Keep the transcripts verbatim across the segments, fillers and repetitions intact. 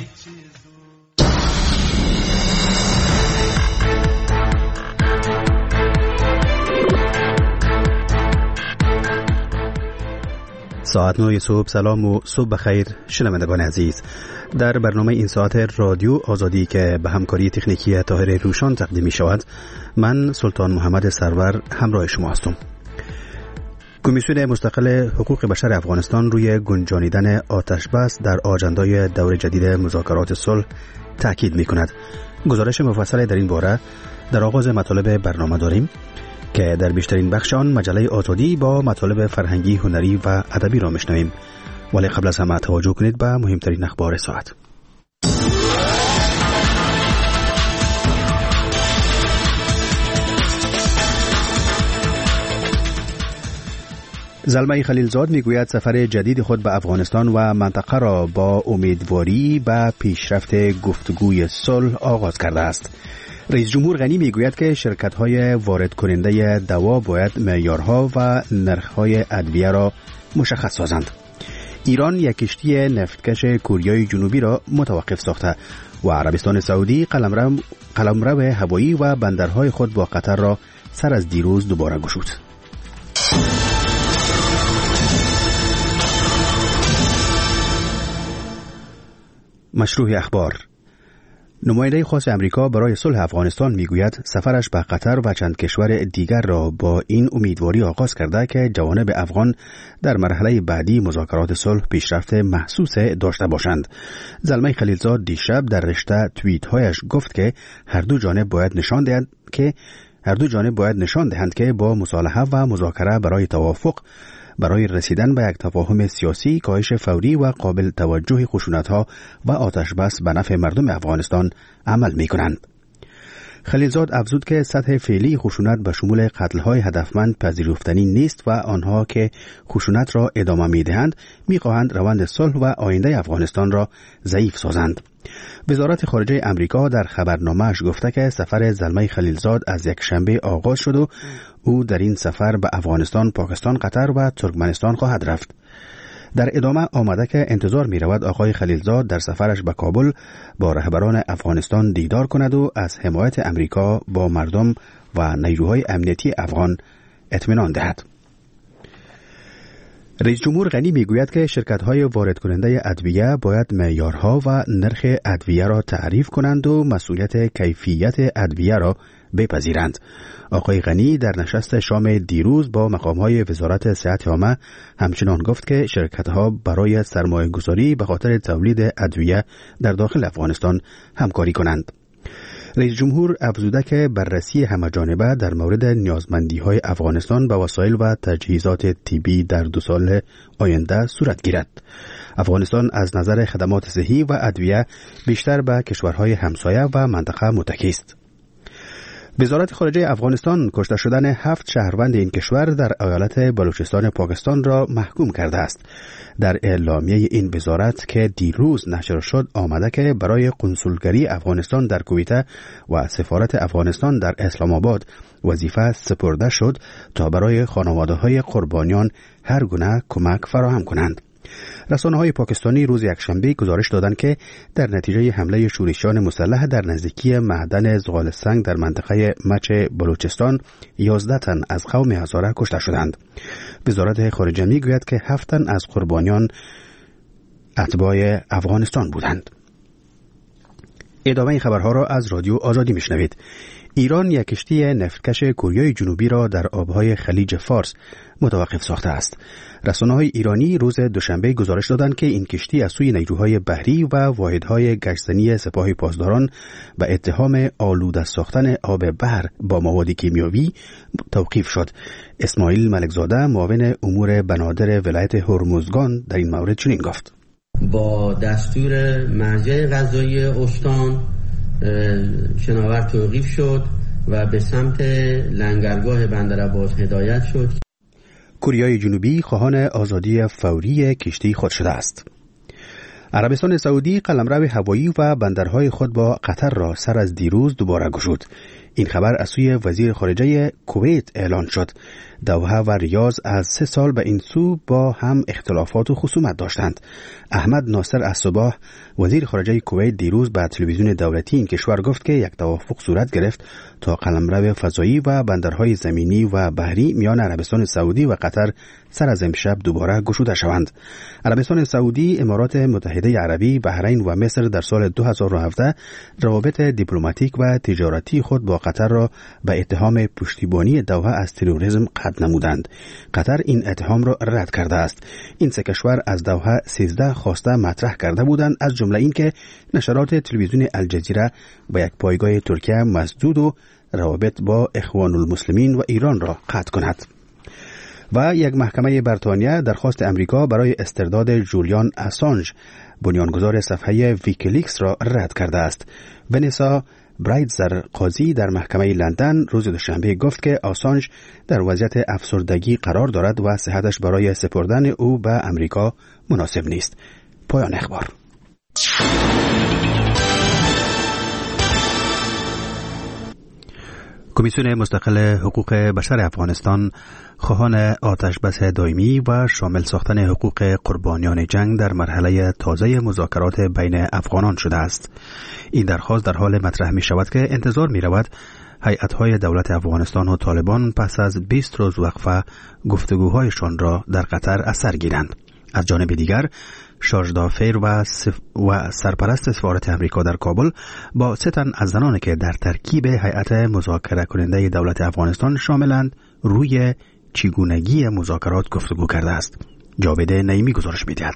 ساعت نه صبح. سلام و صبح بخیر شنوندگان عزیز. در برنامه این ساعت رادیو آزادی که به همکاری تکنیکی طاهر روشان تقدیم می شود، من سلطان محمد سرور همراه شما هستم. کمیسیون مستقل حقوق بشر افغانستان روی گنجانیدن آتش بس در آجندای دور جدید مذاکرات صلح تاکید می کند. گزارش مفصل در این باره در آغاز مطالب برنامه داریم که در بیشترین بخش آن مجله آزادی با مطالب فرهنگی، هنری و ادبی را میشنویم. ولی قبل از همه توجه کنید به مهمترین اخبار ساعت. زلمه خلیلزاد میگوید سفر جدید خود به افغانستان و منطقه را با امیدواری به پیشرفت گفتگوی صلح آغاز کرده است. رئیس جمهور غنی میگوید که شرکت‌های وارد کننده دوا باید معیارها و نرخ‌های ادویه را مشخص سازند. ایران یک کشتی نفتکش کوریای جنوبی را متوقف ساخته و عربستان سعودی قلمرو قلمرو هوایی و بندرهای خود با قطر را سر از دیروز دوباره گشود. مشروع اخبار. نماینده خاص امریکا برای صلح افغانستان میگوید سفرش به قطر و چند کشور دیگر را با این امیدواری آغاز کرده که جوانب افغان در مرحله بعدی مذاکرات صلح پیشرفت محسوس داشته باشند. زلمه خلیلزاد دیشب در رشته توییت‌هایش گفت که هر دو جانب باید نشان دهند که هر دو جانب باید نشان دهند که با مصالحه و مذاکره برای توافق برای رسیدن به یک تفاهم سیاسی کاهش فوری و قابل توجه خشونت‌ها و آتش بس به نفع مردم افغانستان عمل می‌کنند. خلیلزاد افزود که سطح فعلی خشونت به شمول قتل‌های هدفمند پذیرفتنی نیست و آنها که خشونت را ادامه می‌دهند می‌خواهند روند صلح و آینده افغانستان را ضعیف سازند. وزارت خارجه امریکا در خبرنامه‌اش گفته که سفر زلمه خلیلزاد از یک شنبه آغاز شد و او در این سفر به افغانستان، پاکستان، قطر و ترکمنستان خواهد رفت. در ادامه آمده که انتظار می رود آقای خلیلزاد در سفرش به کابل با رهبران افغانستان دیدار کند و از حمایت امریکا با مردم و نیروهای امنیتی افغان اطمینان دهد. رئیس جمهور غنی میگوید که شرکت‌های وارد کننده ادویه باید معیارها و نرخ ادویه را تعریف کنند و مسئولیت کیفیت ادویه را بپذیرند. آقای غنی در نشست شام دیروز با مقام‌های وزارت صحت عامه همچنان گفت که شرکت‌ها برای سرمایه‌گذاری به خاطر تولید ادویه در داخل افغانستان همکاری کنند. رئیس جمهور افزوده که بررسی همه‌جانبه در مورد نیازمندی‌های افغانستان به وسایل و تجهیزات طبی در دو سال آینده صورت گیرد. افغانستان از نظر خدمات صحی و ادویه بیشتر به کشورهای همسایه و منطقه متکی است. وزارت خارجه افغانستان کشته شدن هفت شهروند این کشور در ایالت بلوچستان پاکستان را محکوم کرده است. در اعلامیه این وزارت که دیروز نشر شد آمده که برای قنصلگری افغانستان در کویته و سفارت افغانستان در اسلام آباد وظیفه سپرده شد تا برای خانواده‌های قربانیان هر گونه کمک فراهم کنند. رسانه‌های پاکستانی روز یکشنبه گزارش دادند که در نتیجه حمله شورشیان مسلح در نزدیکی معدن زغال سنگ در منطقه مچ بلوچستان یازده تن از قوم هزاره کشته شدند. وزارت خارجه میگوید که هفت تن از قربانیان اتباع افغانستان بودند. ادامه این خبرها را از رادیو آزادی میشنوید. ایران یک کشتی نفتکش کوریای جنوبی را در آبهای خلیج فارس متوقف ساخته است. رسانه‌های ایرانی روز دوشنبه گزارش دادند که این کشتی از سوی نیروهای بحری و واحدهای گشتزنی سپاه پاسداران به اتهام آلوده ساختن آب بحر با مواد کیمیاوی توقیف شد. اسماعیل ملکزاده معاون امور بنادر ولایت هرمزگان در این مورد چنین گفت: با دستور مرجع قضایی استان شناور توقیف شد و به سمت لنگرگاه بندرعباس هدایت شد. کوریای جنوبی خواهان آزادی فوری کشتی خود شده است. عربستان سعودی قلمرو هوایی و بندرهای خود با قطر را سر از دیروز دوباره گشود. این خبر از سوی وزیر خارجه کویت اعلان شد. دوحه و ریاض از سه سال به این سو با هم اختلافات و خصومت داشتند. احمد ناصر الصباح وزیر خارجه کویت دیروز به تلویزیون دولتی این کشور گفت که یک توافق صورت گرفت تا قلمرو فضایی و بندرهای زمینی و بحری میان عربستان سعودی و قطر سر از امشب دوباره گشوده شوند. عربستان سعودی، امارات متحده عربی، بحرین و مصر در سال دو هزار و هفده روابط دیپلماتیک و تجارتی خود با قطر را به اتهام پشتیبانی دوحه از تروریسم قطع نمودند. قطر این اتهام را رد کرده است. این سه کشور از دوحه سیزده خواسته مطرح کرده بودند، از جمله این که نشرات تلویزیون الجزیره به یک پایگاه ترکیه مسدود و روابط با اخوان المسلمین و ایران را قطع کند. و یک محکمه بریتانیا درخواست امریکا برای استرداد جولیان اسانج، بنیانگذار صفحه ویکیلیکس را رد کرده است. ونیسا برایتزر قاضی در محکمه لندن روز دوشنبه گفت که آسانج در وضعیت افسردگی قرار دارد و صحتش برای سپردن او به امریکا مناسب نیست. پایان اخبار. کمیسیون مستقل حقوق بشر افغانستان خواهان آتش بس دائمی و شامل ساختن حقوق قربانیان جنگ در مرحله تازه مذاکرات بین افغانان شده است. این درخواست در حال مطرح می شود که انتظار می رود هیئت‌های دولت افغانستان و طالبان پس از بیست روز وقفه گفتگوهایشان را در قطر از سر گیرند. از جانب دیگر شارژ دافیر و, سف... و سرپرست سفارت امریکا در کابل با سه تن از زنانی که در ترکیب هیئت مذاکره کننده دولت افغانستان شاملند روی چگونگی مذاکرات گفتگو کرده است. جاوید نعیمی گزارش می‌دهد.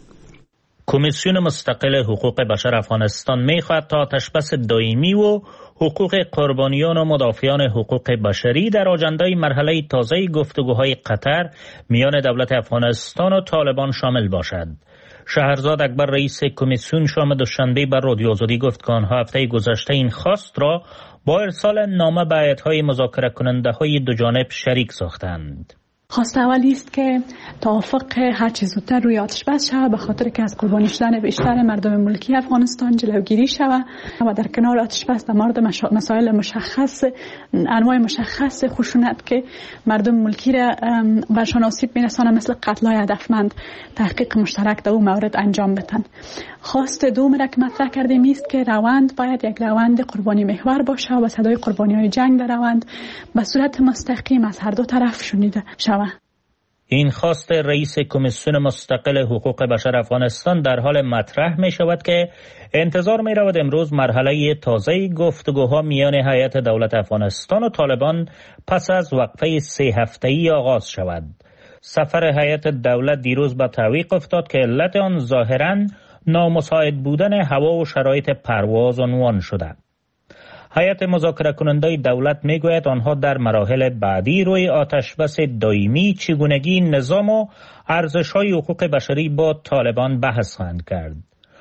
کمیسیون مستقل حقوق بشر افغانستان می‌خواهد تا آتش‌بس دائمی و حقوق قربانیان و مدافعان حقوق بشری در آجندای مرحله تازه گفتگوهای قطر میان دولت افغانستان و طالبان شامل باشد. شهرزاد اکبر رئیس کمیسیون شام دوشنبه بر رادیو آزادی گفت که آنها هفته گذشته این خواست را با ارسال نامه به هیئت‌های مذاکره کننده های دو جانب شریک ساختند. خواست اولی است که توافق هر چه زودتر روی آتش بس شود، به خاطر که از قربانی شدن بیشتر مردم ملکی افغانستان جلوگیری شود و در کنار آتش بس در مورد مسائل مشخص، انواع مشخص خشونت که مردم ملکی را برشان آسیب می‌رسانه مثل قتل‌های هدفمند تحقیق مشترک در اون مورد انجام بدن. خواست دوم را که مطرح کردیم است که روند باید یک روند قربانی محور باشه و صدای قربانیان جنگ در روند به صورت مستقیم از هر دو طرف شنیده شود. این خواست رئیس کمیسیون مستقل حقوق بشر افغانستان در حال مطرح می شود که انتظار می رود امروز مرحله تازه گفتگوها میان هیئت دولت افغانستان و طالبان پس از وقفه سه هفته‌ای آغاز شود. سفر هیئت دولت دیروز به تعویق افتاد که علت آن ظاهراً نامساعد بودن هوا و شرایط پرواز عنوان شده. هیئت مذاکره کننده دولت میگوید آنها در مراحل بعدی روی آتشبس دائمی چگونگی نظام و ارزش‌های حقوق بشری با طالبان بحث خواهند کرد.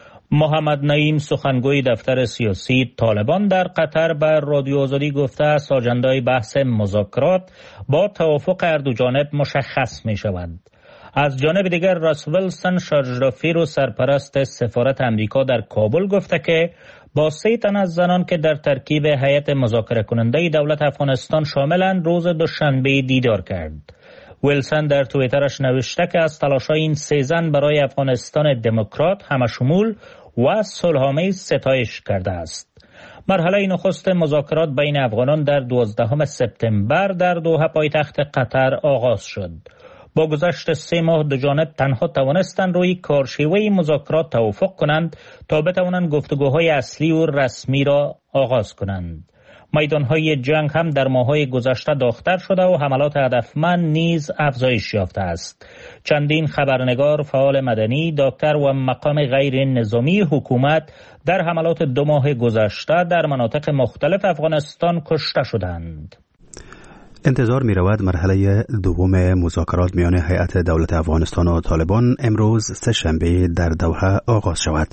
محمد نعیم سخنگوی دفتر سیاسی طالبان در قطر به رادیو آزادی گفته است آجندای بحث مذاکرات با توافق هر دو جانب مشخص می شود. از جانب دیگر راس ویلسون شارژدافیر و سرپرست سفارت امریکا در کابل گفته که با سه تن از زنان که در ترکیب هیئت مذاکره کننده دولت افغانستان شاملند روز دوشنبه دیدار کرد. ویلسون در توییترش نوشته که از تلاش‌های این سه زن برای افغانستان دموکرات همشمول و صلح‌آمیز ستایش کرده است. مرحله نخست مذاکرات بین افغانان در دوازدهم سپتامبر در دوحه پایتخت قطر آغاز شد. با گذشت سه ماه دو جانب تنها توانستند روی کارشیوه مذاکرات توافق کنند تا بتوانند گفتگوهای اصلی و رسمی را آغاز کنند. میدانهای جنگ هم در ماه‌های گذشته داغ‌تر شده و حملات هدفمند نیز افزایش یافته است. چندین خبرنگار، فعال مدنی، دکتر و مقام غیر نظامی حکومت در حملات دو ماه گذشته در مناطق مختلف افغانستان کشته شدند. انتظار می رود مرحله دوم مذاکرات میان هیئت دولت افغانستان و طالبان امروز سه شنبه در دوحه آغاز شود.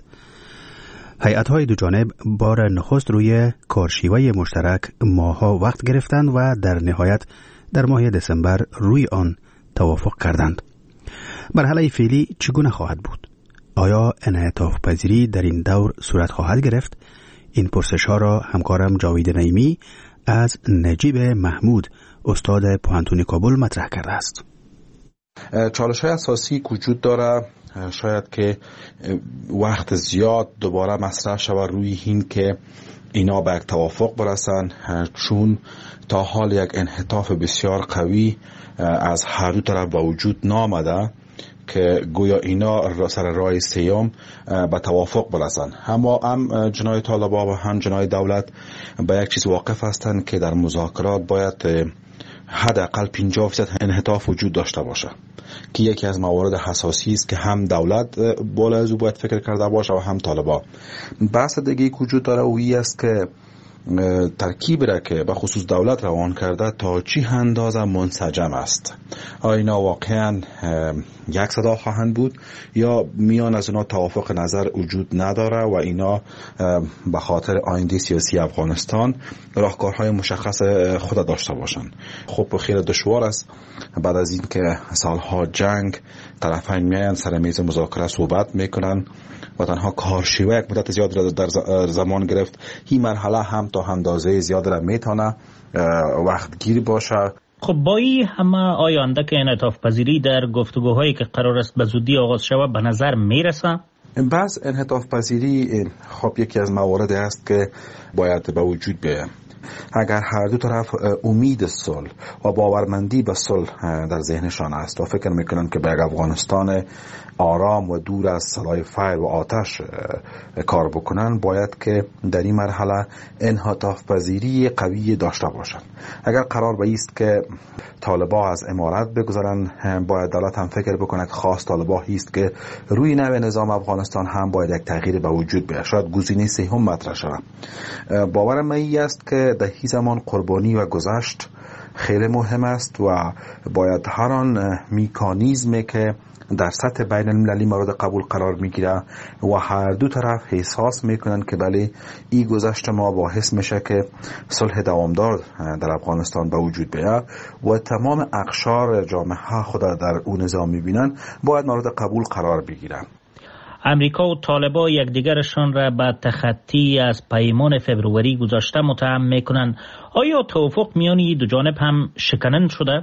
هیئت‌های دو جانب بار نخست روی کارشیوه مشترک ماه‌ها وقت گرفتند و در نهایت در ماه دسامبر روی آن توافق کردند. مرحله فعلی چگونه خواهد بود؟ آیا انعطاف پذیری در این دور صورت خواهد گرفت؟ این پرسش‌ها را همکارم جاوید نعیمی از نجیب محمود استاد پوهنتون کابل مطرح کرده است. چالش های اساسی وجود داره، شاید که وقت زیاد دوباره مطرح شود روی این که اینا به یک توافق برسن، چون تا حال یک انحطاف بسیار قوی از هر دو طرف به وجود نامده که گویا اینا سر راه سیام به توافق برسن. اما هم جنای طالبان و هم جنای دولت به یک چیز واقف هستند که در مذاکرات باید حداقل پنجاه درصد انحطاف وجود داشته باشه که یکی از موارد حساسی است که هم دولت بالا از او باید فکر کرده باشه و هم طالبان. بحث دیگه وجود داره و این است که ترکیب را که به خصوص دولت روان کرده تا چی اندازه منسجم است. آیا اینا واقعا یک صدا خواهند بود یا میان از اینا توافق نظر وجود نداره و اینا به خاطر آینده سیاسی افغانستان راهکارهای مشخص خود داشته باشند. خب خیلی دشوار است بعد از این که سالها جنگ طرفین میان سر میز مذاکره صحبت میکنن و تنها کارشیوه یک مدت زیاد را در زمان گرفت. این مرحله هم تا اندازه زیاد را میتونه وقت گیر باشه. خب با این همه آینده که انعطاف پذیری در گفتگوهایی که قرار است به زودی آغاز شود به نظر میرسه؟ بس انعطاف پذیری خب یکی از مواردی است که باید به وجود بیاید. اگر هر دو طرف امید صلح و باورمندی به صلح در ذهنشان است و فکر میکنن که به افغانستان آرام و دور از سلاح فیر و آتش کار بکنن، باید که در این مرحله انعطاف پذیری قوی داشته باشند. اگر قرار به است که طالبان از امارت بگذارن، باید دولت هم فکر بکنه که خاص طالبان است که روی نوع نظام افغانستان هم باید یک تغییر به وجود بیاید. شاید گزینه سوم مطرح شود. باورم من است که در این زمان قربانی و گذشت خیلی مهم است و باید هر آن مکانیزمی که در سطح بین المللی مورد قبول قرار میگیره و هر دو طرف احساس میکنن که بله این گذشت ما باعث میشه که صلح دوامدار در افغانستان به وجود بیاد و تمام اقشار جامعه خود در اون نظام میبینن، باید مورد قبول قرار بگیرن. امریکا و طالبان یکدیگرشان را به تخطی از پیمان فبروری گذاشته متهم میکنن. آیا توافق میان دو جانب هم شکننده شده؟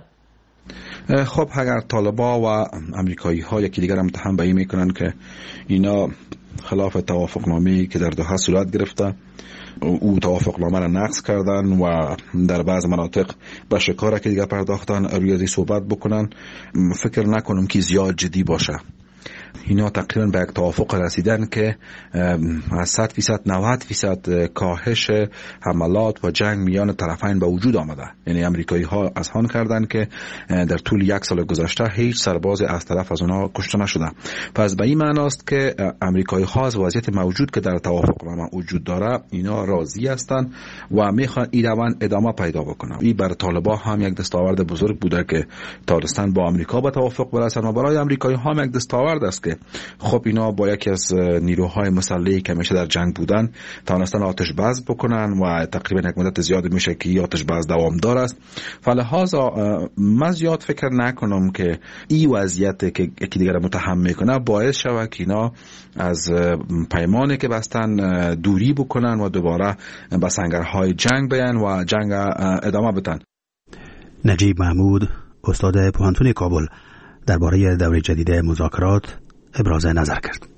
خب اگر طالبان و امریکایی ها یکی دیگر هم متهم به این میکنن که اینا خلاف توافق نامه‌ای که در دوحه صورت گرفته او توافق نامه را نقض کردن و در بعض مناطق به شکار که دیگر پرداختن، روی ازی صحبت بکنن، فکر نکنم که زیاد جدی باشه. اینا تقریبا به یک توافق رسیدن که از صد فیصد نود فیصد کاهش حملات و جنگ میان طرفین به وجود آمده. یعنی امریکایی ها اذعان کردن که در طول یک سال گذشته هیچ سرباز از طرف از اونا کشته نشده. پس به این معنی است که امریکایی ها از وضعیت موجود که در توافق نامه وجود داره اینا راضی هستند و میخوان این روند ادامه پیدا بکنه. این بر طالبان هم یک دستاورد بزرگ بوده که تانستن با امریکا به توافق برسن و برای امریکایی ها هم یک دستاورد است که خب اینا با یکی از نیروهای مسلحی که همیشه در جنگ بودن توانستن آتش بس بکنن و تقریبا یک مدت زیاد میشه که این آتش بس دوامدار است. فلهذا من زیاد فکر نکنم که این وضعیت که یکی دیگر متهم میکنه باعث شود که اینا از پیمانی که بستن دوری بکنن و دوباره به سنگرهای جنگ بیان و جنگ ادامه بدن. نجیب محمود، استاد پوهنتون کابل، درباره دوره جدید مذاکرات ابراز نظر کرد.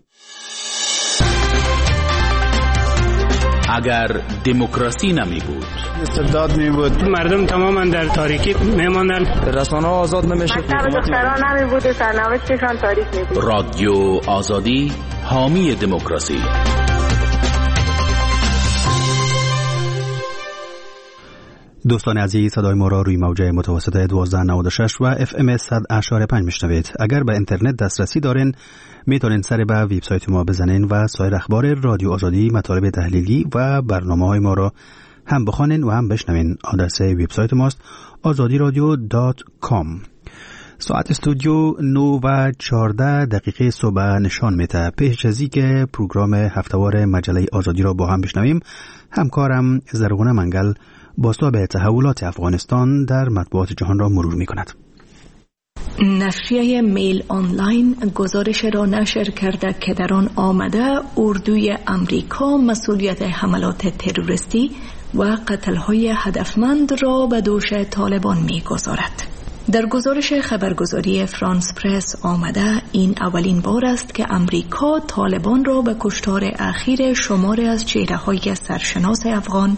اگر دموکراسی نمی بود، استبداد می بود، مردم تماما در تاریکی میماندن، رسانه ها آزاد نمیشه، دختران نمی بود، سرنوشتشان تاریک می بود. رادیو آزادی حامی دموکراسی. دوستان عزیز، صدای ما را روی موج متوسط دوازده نود و شش و اف ام صد اشاره پنج میشنوید. اگر به اینترنت دسترسی دارین میتونین سر به وبسایت ما بزنین و سایر اخبار رادیو آزادی، مطالب تحلیلی و برنامه‌های ما را هم بخوانین و هم بشنوین. آدرس وبسایت ماست آزادی رادیو دات کام. ساعت استودیو نه و چهارده دقیقه صبح نشان میده. پیش از اینکه پروگرام هفتهوار مجله آزادی را با هم بشنویم، همکارم زرغونه منگل بازتاب به تحولات افغانستان در مطبوعات جهان را مرور می کند. نشریه میل آنلاین گزارش را نشر کرده که در آن آمده اردوی امریکا مسئولیت حملات تروریستی و قتل‌های هدفمند را به دوش طالبان می‌گذارد. در گزارش خبرگزاری فرانس پرس آمده این اولین بار است که امریکا طالبان را به کشتار اخیر شماری از چهره‌های سرشناس افغان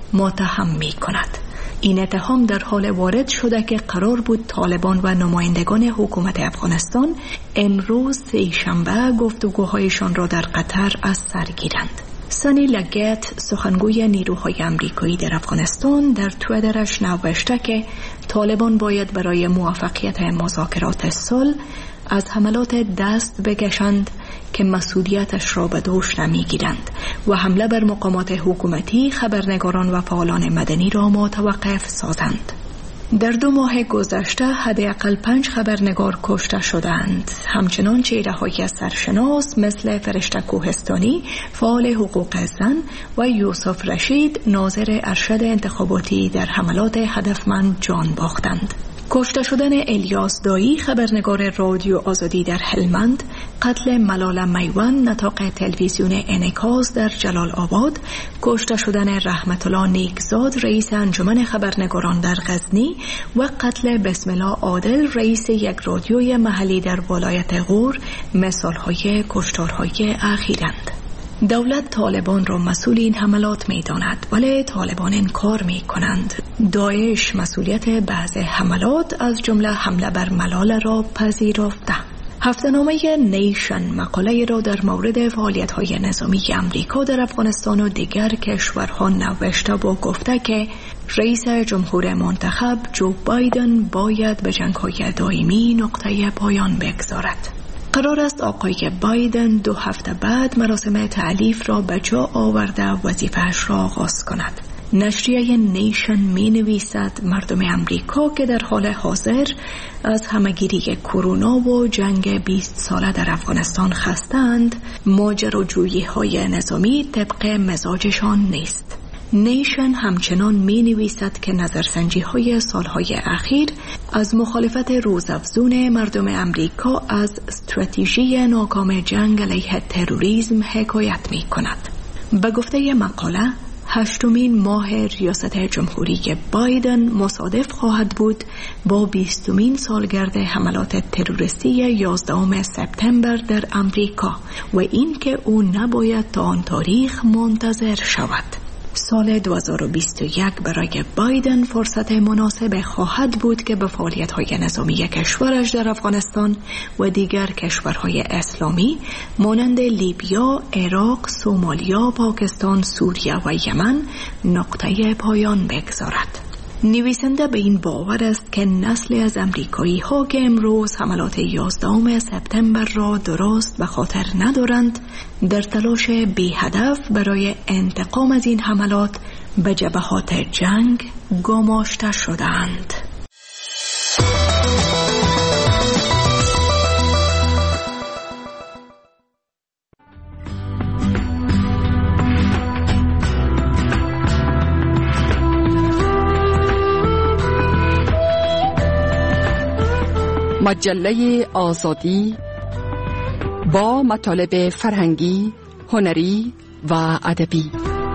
متهم می‌کند. این اتهام در حال وارد شده که قرار بود طالبان و نمایندگان حکومت افغانستان امروز سه‌شنبه گفتگوهایشان را در قطر از سر گیرند. سانی لگت سخنگوی نیروهای امریکایی در افغانستان در توییترش نوشته که طالبان باید برای موفقیت مذاکرات صلح از حملات دست بکشند که مسئولیتش را به دوش نمیگیرند و حمله بر مقامات حکومتی، خبرنگاران و فعالان مدنی را متوقف سازند. در دو ماه گذشته حداقل پنج خبرنگار کشته شدند. همچنان چهره‌های سرشناس مثل فرشته کوهستانی، فعال حقوق زن و یوسف رشید، ناظر ارشد انتخاباتی در حملات هدفمند جان باختند. کشته شدن الیاس دایی، خبرنگار رادیو آزادی در هلمند، قتل ملال میوان، نطاق تلویزیون انعکاس در جلال آباد، کشته شدن رحمت الله نیکزاد، رئیس انجمن خبرنگاران در غزنی و قتل بسم الله عادل، رئیس یک رادیوی محلی در ولایت غور مثال‌های کشتارهای اخیرند. دولت طالبان را مسئول این حملات می داند، ولی طالبان انکار می کنند. داعش مسئولیت بعض حملات از جمله حمله بر ملال را پذیرفته. هفته‌نامه نیشن مقاله را در مورد فعالیت‌های نظامی امریکا در افغانستان و دیگر کشورها نوشته و گفته که رئیس جمهور منتخب جو بایدن باید به جنگ‌های دائمی نقطه پایان بگذارد. قرار است آقای بایدن دو هفته بعد مراسم تعلیف را به جا آورده وظیفه‌اش را آغاز کند. نشریه نیشن می نویسد مردم امریکا که در حال حاضر از همه‌گیری کرونا و جنگ بیست ساله در افغانستان خسته‌اند، ماجراجویی‌های نظامی طبق مزاجشان نیست. نیشن همچنان می نویسد که نظرسنجی های سالهای اخیر از مخالفت روزافزون مردم امریکا از استراتژی ناکام جنگ علیه تروریسم حکایت می کند. به گفته مقاله، هشتمین ماه ریاست جمهوری بایدن مصادف خواهد بود با بیستمین سالگرد حملات تروریستی یازدهم سپتامبر در امریکا و این که او نباید تا آن تاریخ منتظر شود. سال دو هزار و بیست و یک برای بایدن فرصت مناسب خواهد بود که به فعالیت‌های نظامی کشورش در افغانستان و دیگر کشورهای اسلامی مانند لیبیا، عراق، سومالیا، پاکستان، سوریه و یمن نقطه پایان بگذارد. نویسنده به این باور است که نسلی از امریکایی ها که امروز حملات یازدهم سپتامبر را درست به خاطر ندارند، در تلاش بی هدف برای انتقام از این حملات به جبهات جنگ گماشته شدند. مجله آزادی با مطالب فرهنگی، هنری و ادبی.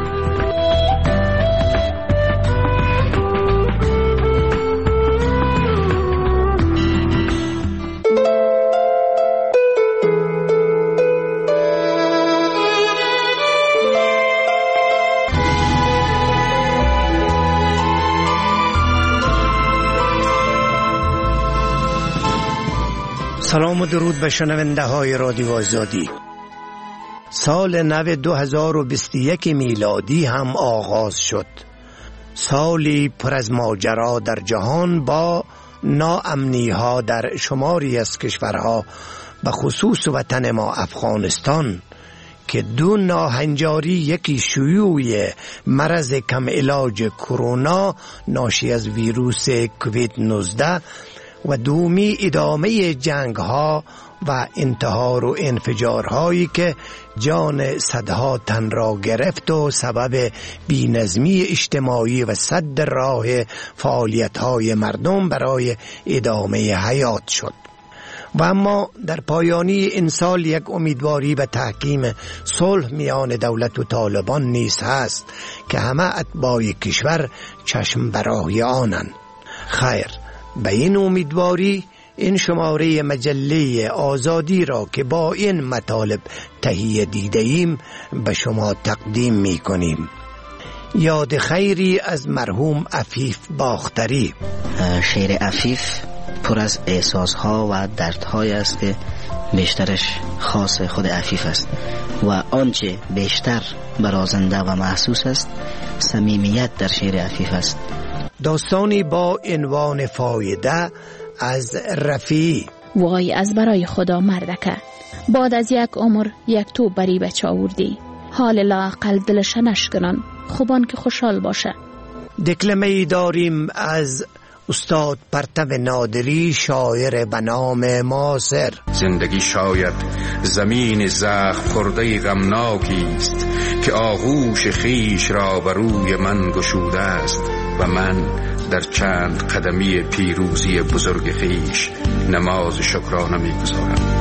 سلام و درود به شنونده های رادیو آزادی. سال نو دو هزار و بیست و یک میلادی هم آغاز شد. سالی پر از ماجرا در جهان با ناامنی ها در شماری از کشورها، به خصوص وطن ما افغانستان که دو ناهنجاری، یکی شیوع مرض کم علاج کرونا ناشی از ویروس کووید نوزده و دومی ادامه جنگ ها و انتحار و انفجارهایی که جان صدها تن را گرفت و سبب بی‌نظمی اجتماعی و سد راه فعالیت های مردم برای ادامه حیات شد. و اما در پایانی این سال یک امیدواری به تحکیم صلح میان دولت و طالبان نیز هست که همه اتباع کشور چشم برای آنند. خیر، به این امیدواری این شماره مجله آزادی را که با این مطالب تهیه دیده ایم به شما تقدیم می کنیم. یاد خیری از مرحوم عفیف باختری. شعر عفیف پر از احساسها و دردهای است که بیشترش خاص خود عفیف است و آنچه بیشتر برازنده و محسوس است صمیمیت در شعر عفیف است. داستانی با عنوان فایده از رفیعی. وای از برای خدا مردکه، بعد از یک عمر یک تو بری بچه آوردی، حال لااقل دلش نشکنن، خوبان که خوشحال باشه. دکلمه‌ای داریم از استاد پرتو نادری، شاعر به نام ماسر. زندگی شاید زمین زخم خورده غمناکی است که آغوش خیش را بر روی من گشوده است و من در چند قدمی پیروزی بزرگ خیش نماز شکرانه می‌گزارم.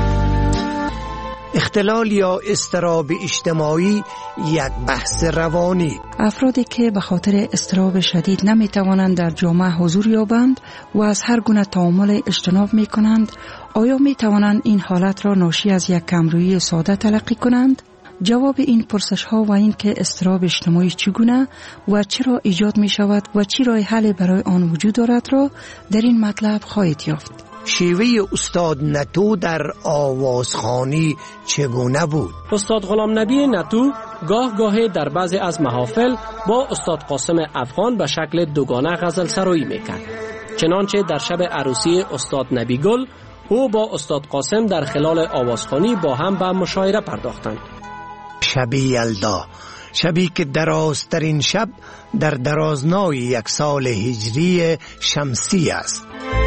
اختلال یا اضطراب اجتماعی یک بحث روانی. افرادی که به خاطر اضطراب شدید نمیتوانند در جامعه حضور یابند و از هر گونه تعامل اجتناب میکنند، آیا میتوانند این حالت را ناشی از یک کمرویی ساده تلقی کنند؟ جواب این پرسش ها و این که اضطراب اجتماعی چگونه و چرا ایجاد می شود و چی راه حل برای آن وجود دارد را در این مطلب خواهید یافت. شیوه استاد نتو در آوازخوانی چگونه بود؟ استاد غلام نبی نتو گاه گاهی در بعضی از محافل با استاد قاسم افغان به شکل دوگانه غزل سرایی میکرد. چنانچه در شب عروسی استاد نبی گل او با استاد قاسم در خلال آوازخوانی با هم به مشاعره پرداختند. شبی یلدا، شبی که درازترین شب در درازنای یک سال هجری شمسی است.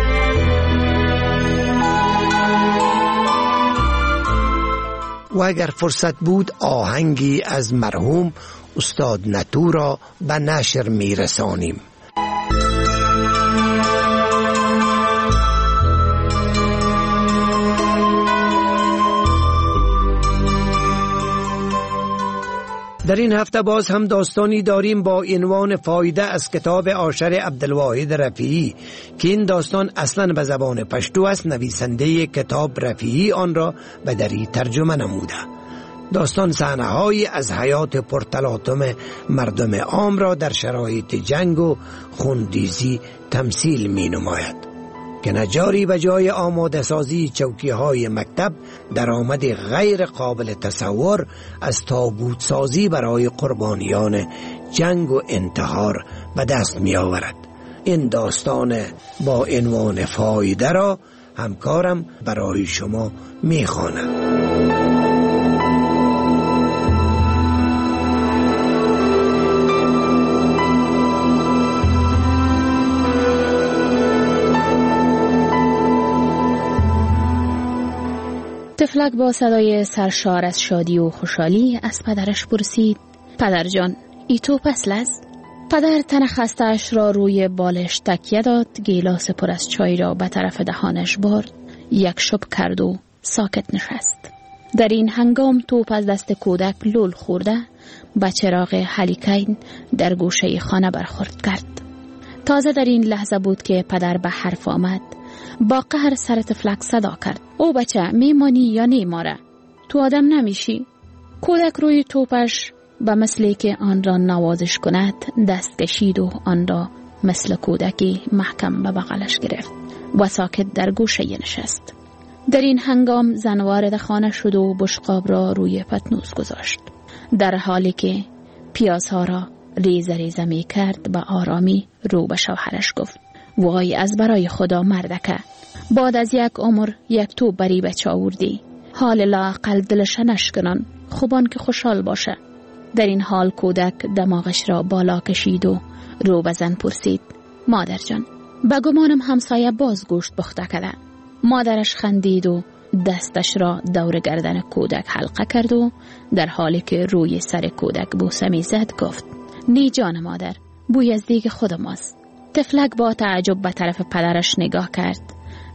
و اگر فرصت بود آهنگی از مرحوم استاد نتو را به نشر می رسانیم. در این هفته باز هم داستانی داریم با عنوان فایده از کتاب عاشر عبدالواحد رفیعی که این داستان اصلا به زبان پشتو است. نویسنده کتاب رفیعی آن را به دری ترجمه نموده. داستان صحنه‌هایی از حیات پرتلاطم مردم عام را در شرایط جنگ و خونریزی تمثیل می نماید که نجاری به جای آماده سازی چوکی های مکتب درآمد غیر قابل تصور از تابوت سازی برای قربانیان جنگ و انتحار به دست می آورد. این داستان با عنوان فایده را همکارم برای شما می خواند. طفلک با صدای سرشار از شادی و خوشحالی از پدرش پرسید: پدر جان، ای تو پسل است؟ پدر تن خسته‌اش را روی بالش تکیه داد، گیلاس پر از چای را به طرف دهانش برد، یک شب کرد و ساکت نشست. در این هنگام توپ از دست کودک لول خورده به چراغ هلیکین در گوشه خانه برخورد کرد. تازه در این لحظه بود که پدر به حرف آمد. با قهر سر طفلک صدا کرد: او بچه، میمانی یا نیماره؟ تو آدم نمیشی؟ کودک روی توپش به مثلی که آن را نوازش کند دست کشید و آن را مثل کودکی محکم به بغلش گرفت و ساکت در گوشه نشست. در این هنگام زن وارد خانه شد و بشقاب را روی پتنوس گذاشت. در حالی که پیازها را ریزه ریزه می کرد به آرامی رو به شوهرش گفت: وای از برای خدا مردکه، بعد از یک عمر یک تو بری بچه آوردی، حال لااقل دلش نشکنن، خوبان که خوشحال باشه. در این حال کودک دماغش را بالا کشید و رو به زن پرسید: مادر جان، به گمانم همسایه باز گوشت پخته کرده. مادرش خندید و دستش را دور گردن کودک حلقه کرد و در حالی که روی سر کودک بوسه می زد گفت: نی جان مادر، بوی از دیگ خودم است. طفلک با تعجب به طرف پدرش نگاه کرد.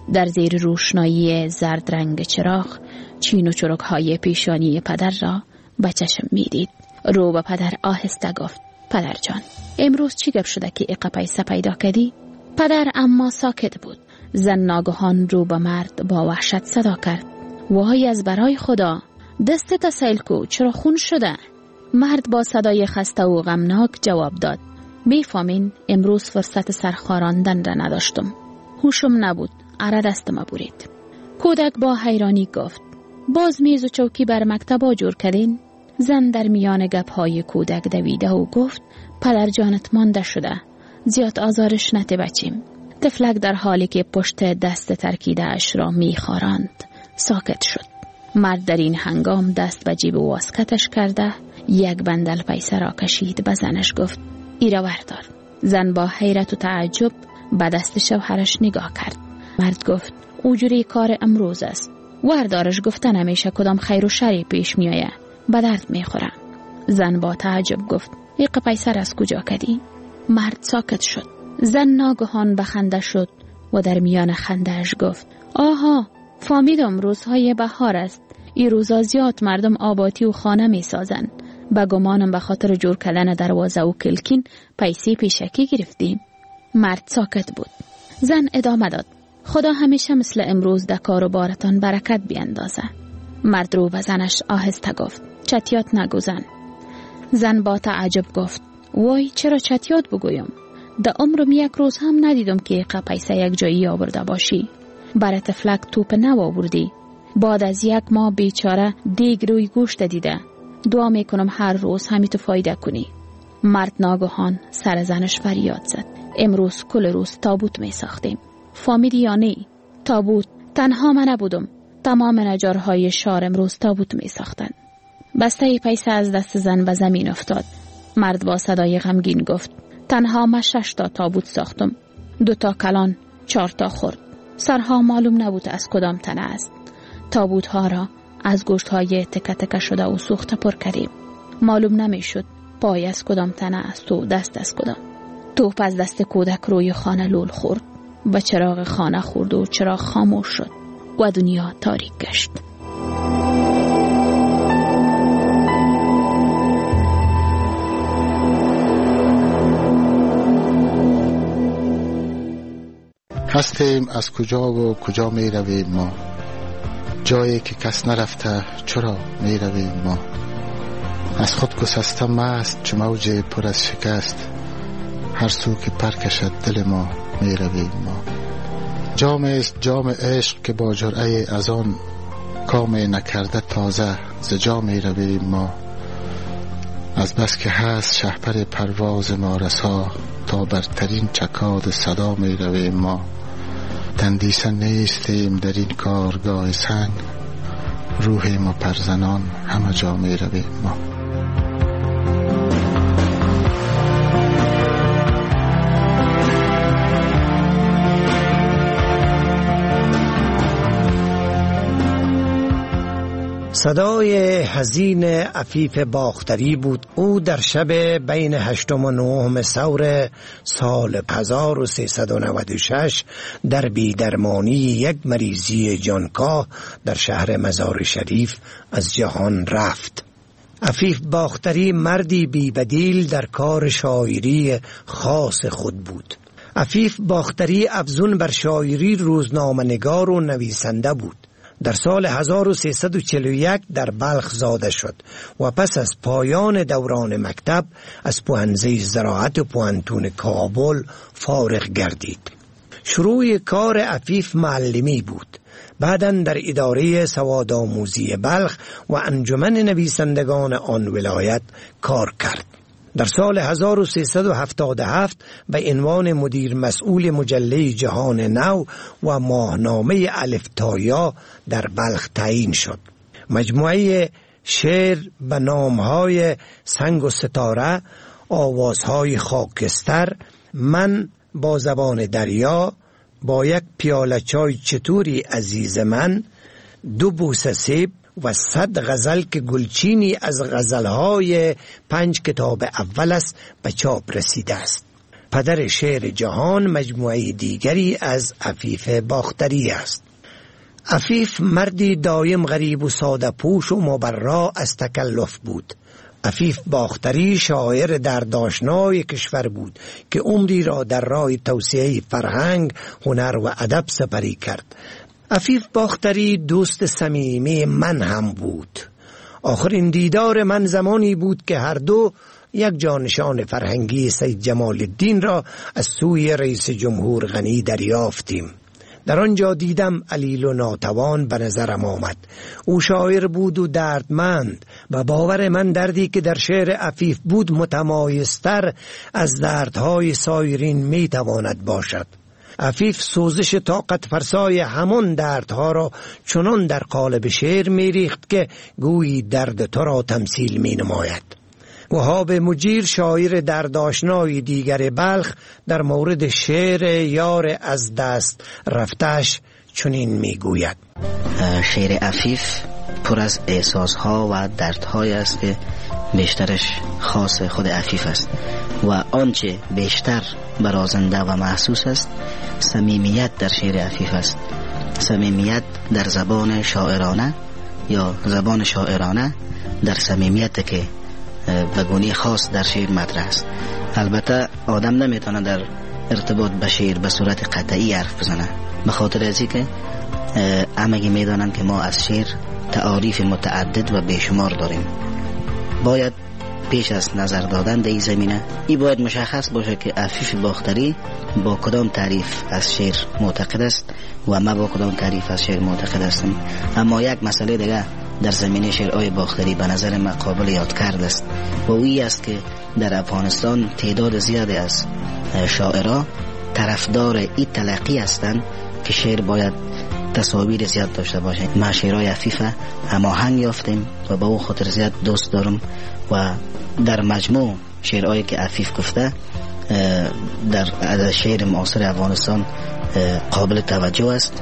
در زیر روشنایی زرد رنگ چراغ چین و چروک‌های پیشانی پدر را به چشم می‌دید. رو به پدر آهسته گفت: پدر جان، امروز چی گپ شده که ایقا پیسه پیدا کردی؟ پدر اما ساکت بود. زن ناگهان رو به مرد با وحشت صدا کرد: وای از برای خدا، دستت سیل کو، چرا خون شده؟ مرد با صدای خسته و غمناک جواب داد: میفهمین امروز فرصت سرخاراندن را نداشتم، هوشم نبود، اره دستم برید. کودک با حیرانی گفت: باز میز و چوکی بر مکتب جور کردین؟ زن در میان گپ‌های کودک دویده و گفت: پدر جانت مانده شده، زیاد آزارش نده بچیم. طفلک در حالی که پشت دست ترکیده اش را میخاراند ساکت شد. مرد در این هنگام دست به جیب واسکتش کرده یک بندل پیسه را کشید، به زنش گفت: ایرا وردار. زن با حیرت و تعجب به دست شوهرش نگاه کرد. مرد گفت: اوجوری کار امروز است، وردارش گفتن همیشه کدام خیر و شری پیش میآید، به درد میخوره. زن با تعجب گفت: ایق پیسه را از کجا کردی؟ مرد ساکت شد. زن ناگهان به خنده شد و در میان خندهش گفت: آها، فهمیدم روزهای بهار است، این روزا زیاد مردم آباتی و خانه می سازن، به گمانم به خاطر جور کردن دروازه و کلکین پیسه پیشکی گرفتیم. مرد ساکت بود. زن ادامه داد: خدا همیشه مثل امروز در کار و بارتان برکت بیندازه. مرد رو به زنش آهسته گفت: چتیات نگو زن. زن با تعجب گفت: وای چرا چتیات بگویم؟ در عمرم یک روز هم ندیدم که پیسه یک جایی آورده باشی. برای طفلک توپ نو آوردی. بعد از یک ماه بیچاره دیگ روی گوشت دیده. دعا میکنم هر روز همی تو فایده کنی. مرد ناگهان سر زنش فریاد زد: امروز کل روز تابوت می ساختیم. فهمیدی یا نه؟ تابوت. تنها من نبودم، تمام نجارهای شهر امروز تابوت می ساختن. بسته پیسه از دست زن به زمین افتاد. مرد با صدای غمگین گفت: تنها من شش تا تابوت ساختم، دو تا کلان، چهار تا خرد. سرها معلوم نبود از کدام تنه است. تابوت ها را از گوشت های تکه تکه شده و سوخته پر کردیم. معلوم نمی شد پای از کدام تنه است و دست از کدام. توپ از دست کودک روی خانه لول خورد. به چراغ خانه خورد و چراغ خاموش شد و دنیا تاریک گشت. هستیم از کجا و کجا می رویم ما، جایی که کس نرفته چرا می رویم ما. از خود گسسته مست چو موج پر از شکست، هر سو که پر کشد دل ما می رویم ما. جام است جام عشق که با جرعه از آن کام نکرده تازه ز جا می رویم ما. از بس که هست شهپر پرواز ما رسا، تا برترین چکاد صدا می رویم ما. تندیسه نیستیم در این کارگاه سنگ، روح ما پرزنان همه جا می رویم ما. صدای حزین عفیف باختری بود. او در شب بین هشتم و نهم سور سال هزار و سیصد و نود و شش در بیدرمانی یک مریضی جانکاه در شهر مزار شریف از جهان رفت. عفیف باختری مردی بی بدیل در کار شاعری خاص خود بود. عفیف باختری افزون بر شاعری روزنامه‌نگار و نویسنده بود. در سال هزار و سیصد و چهل و یک در بلخ زاده شد و پس از پایان دوران مکتب از پوهنځی زراعت و پوهنتون کابل فارغ گردید. شروع کار عفیف معلمی بود. بعداً در اداره سوادآموزی بلخ و انجمن نویسندگان آن ولایت کار کرد. در سال هزار و سیصد و هفتاد و هفت به عنوان مدیر مسئول مجله جهان نو و ماهنامه الف تا یا در بلخ تعیین شد. مجموعه شعر به نامهای سنگ و ستاره، آوازهای خاکستر، من با زبان دریا، با یک پیاله چای چطوری عزیز من، دو بوسه سیب و صد غزل که گلچینی از غزلهای پنج کتاب اول است به چاپ رسیده است. پدر شعر جهان مجموعه دیگری از عفیف باختری است. عفیف مردی دایم غریب و ساده پوش و مبرا از تکلف بود. عفیف باختری شاعر دردآشنای کشور بود که عمری را در راه توسعه فرهنگ، هنر و ادب سپری کرد. عفیف باختری دوست صمیمی من هم بود. آخرین دیدار من زمانی بود که هر دو یک جانشان فرهنگی سید جمال الدین را از سوی رئیس جمهور غنی دریافتیم. در آنجا دیدم علیل و ناتوان به نظرم آمد. او شاعر بود و دردمند و باور من دردی که در شعر عفیف بود متمایزتر از دردهای سایرین می تواند باشد. عفیف سوزش طاقت فرسای همان دردها را چنان در قالب شعر می ریخت که گویی درد تو را تمثیل می نماید. وهاب مجیر شاعر دردآشنای دیگر بلخ در مورد شعر یار از دست رفتش چنین می گوید: شعر عفیف پر از احساسها و دردهای است که بیشترش خاص خود عفیف است و آنچه بیشتر برازنده و محسوس است صمیمیت در شعر عفیف است. صمیمیت در زبان شاعرانه یا زبان شاعرانه در صمیمیت که به گونه خاص در شعر مطرح است. البته آدم نمیتونه در ارتباط به شعر به صورت قطعی حرف بزنه، به خاطر ازی که همگی میدانند که ما از شعر تعاریف متعدد و بیشمار داریم. باید پیش از نظر دادن در این زمینه ای باید مشخص باشه که عفیف باختری با کدام تعریف از شعر معتقد است و ما با کدام تعریف از شعر معتقد هستیم. اما یک مسئله دیگه در زمینه شعرهای باختری به نظر من قابل یاد کرد است و اویی است که در افغانستان تعداد زیادی از شاعرها طرفدار این تلقی هستند که شعر باید تصاویر زیاد داشته باشه. ما شعرهای عفیف هماهنگ یافتیم و با او خاطر زیاد دوست دارم و در مجموع شعرهایی که عفیف گفته در شعر معاصر افغانستان قابل توجه است.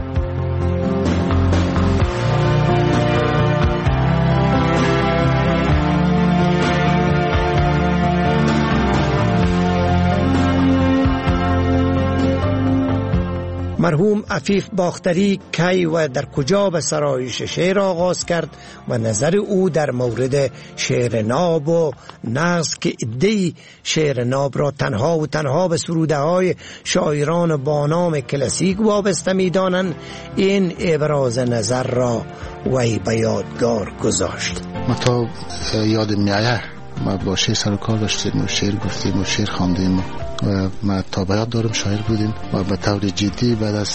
مرحوم عفیف باختری کی و در کجا به سرایش شعر آغاز کرد و نظر او در مورد شعر ناب و نغز که عده‌ای شعر ناب را تنها و تنها به سروده های شاعران با نام کلاسیک وابسته می دانند، این ابراز نظر را وی به یادگار گذاشت. ما تا یاد میایه ما با شعر سر و کار داشتیم و شعر گفتیم و شعر خواندیم و ما تا بیاد دارم شاعر بودیم و به طور جدی بعد از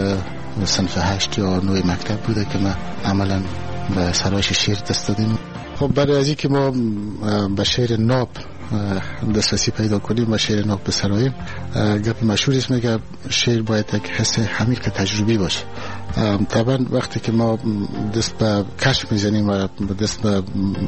صنف هشت یا نوع مکتب بوده که ما عملا به سرایش شعر دست دادیم. خب برای ازی که ما به شعر ناب دسترسی پیدا کنیم و شعر ناب بسراییم، گپ مشهور است میگه شعر باید یک حس عمیق تجربی باشه. طبعا وقتی که ما دست به کشف میزنیم و دست به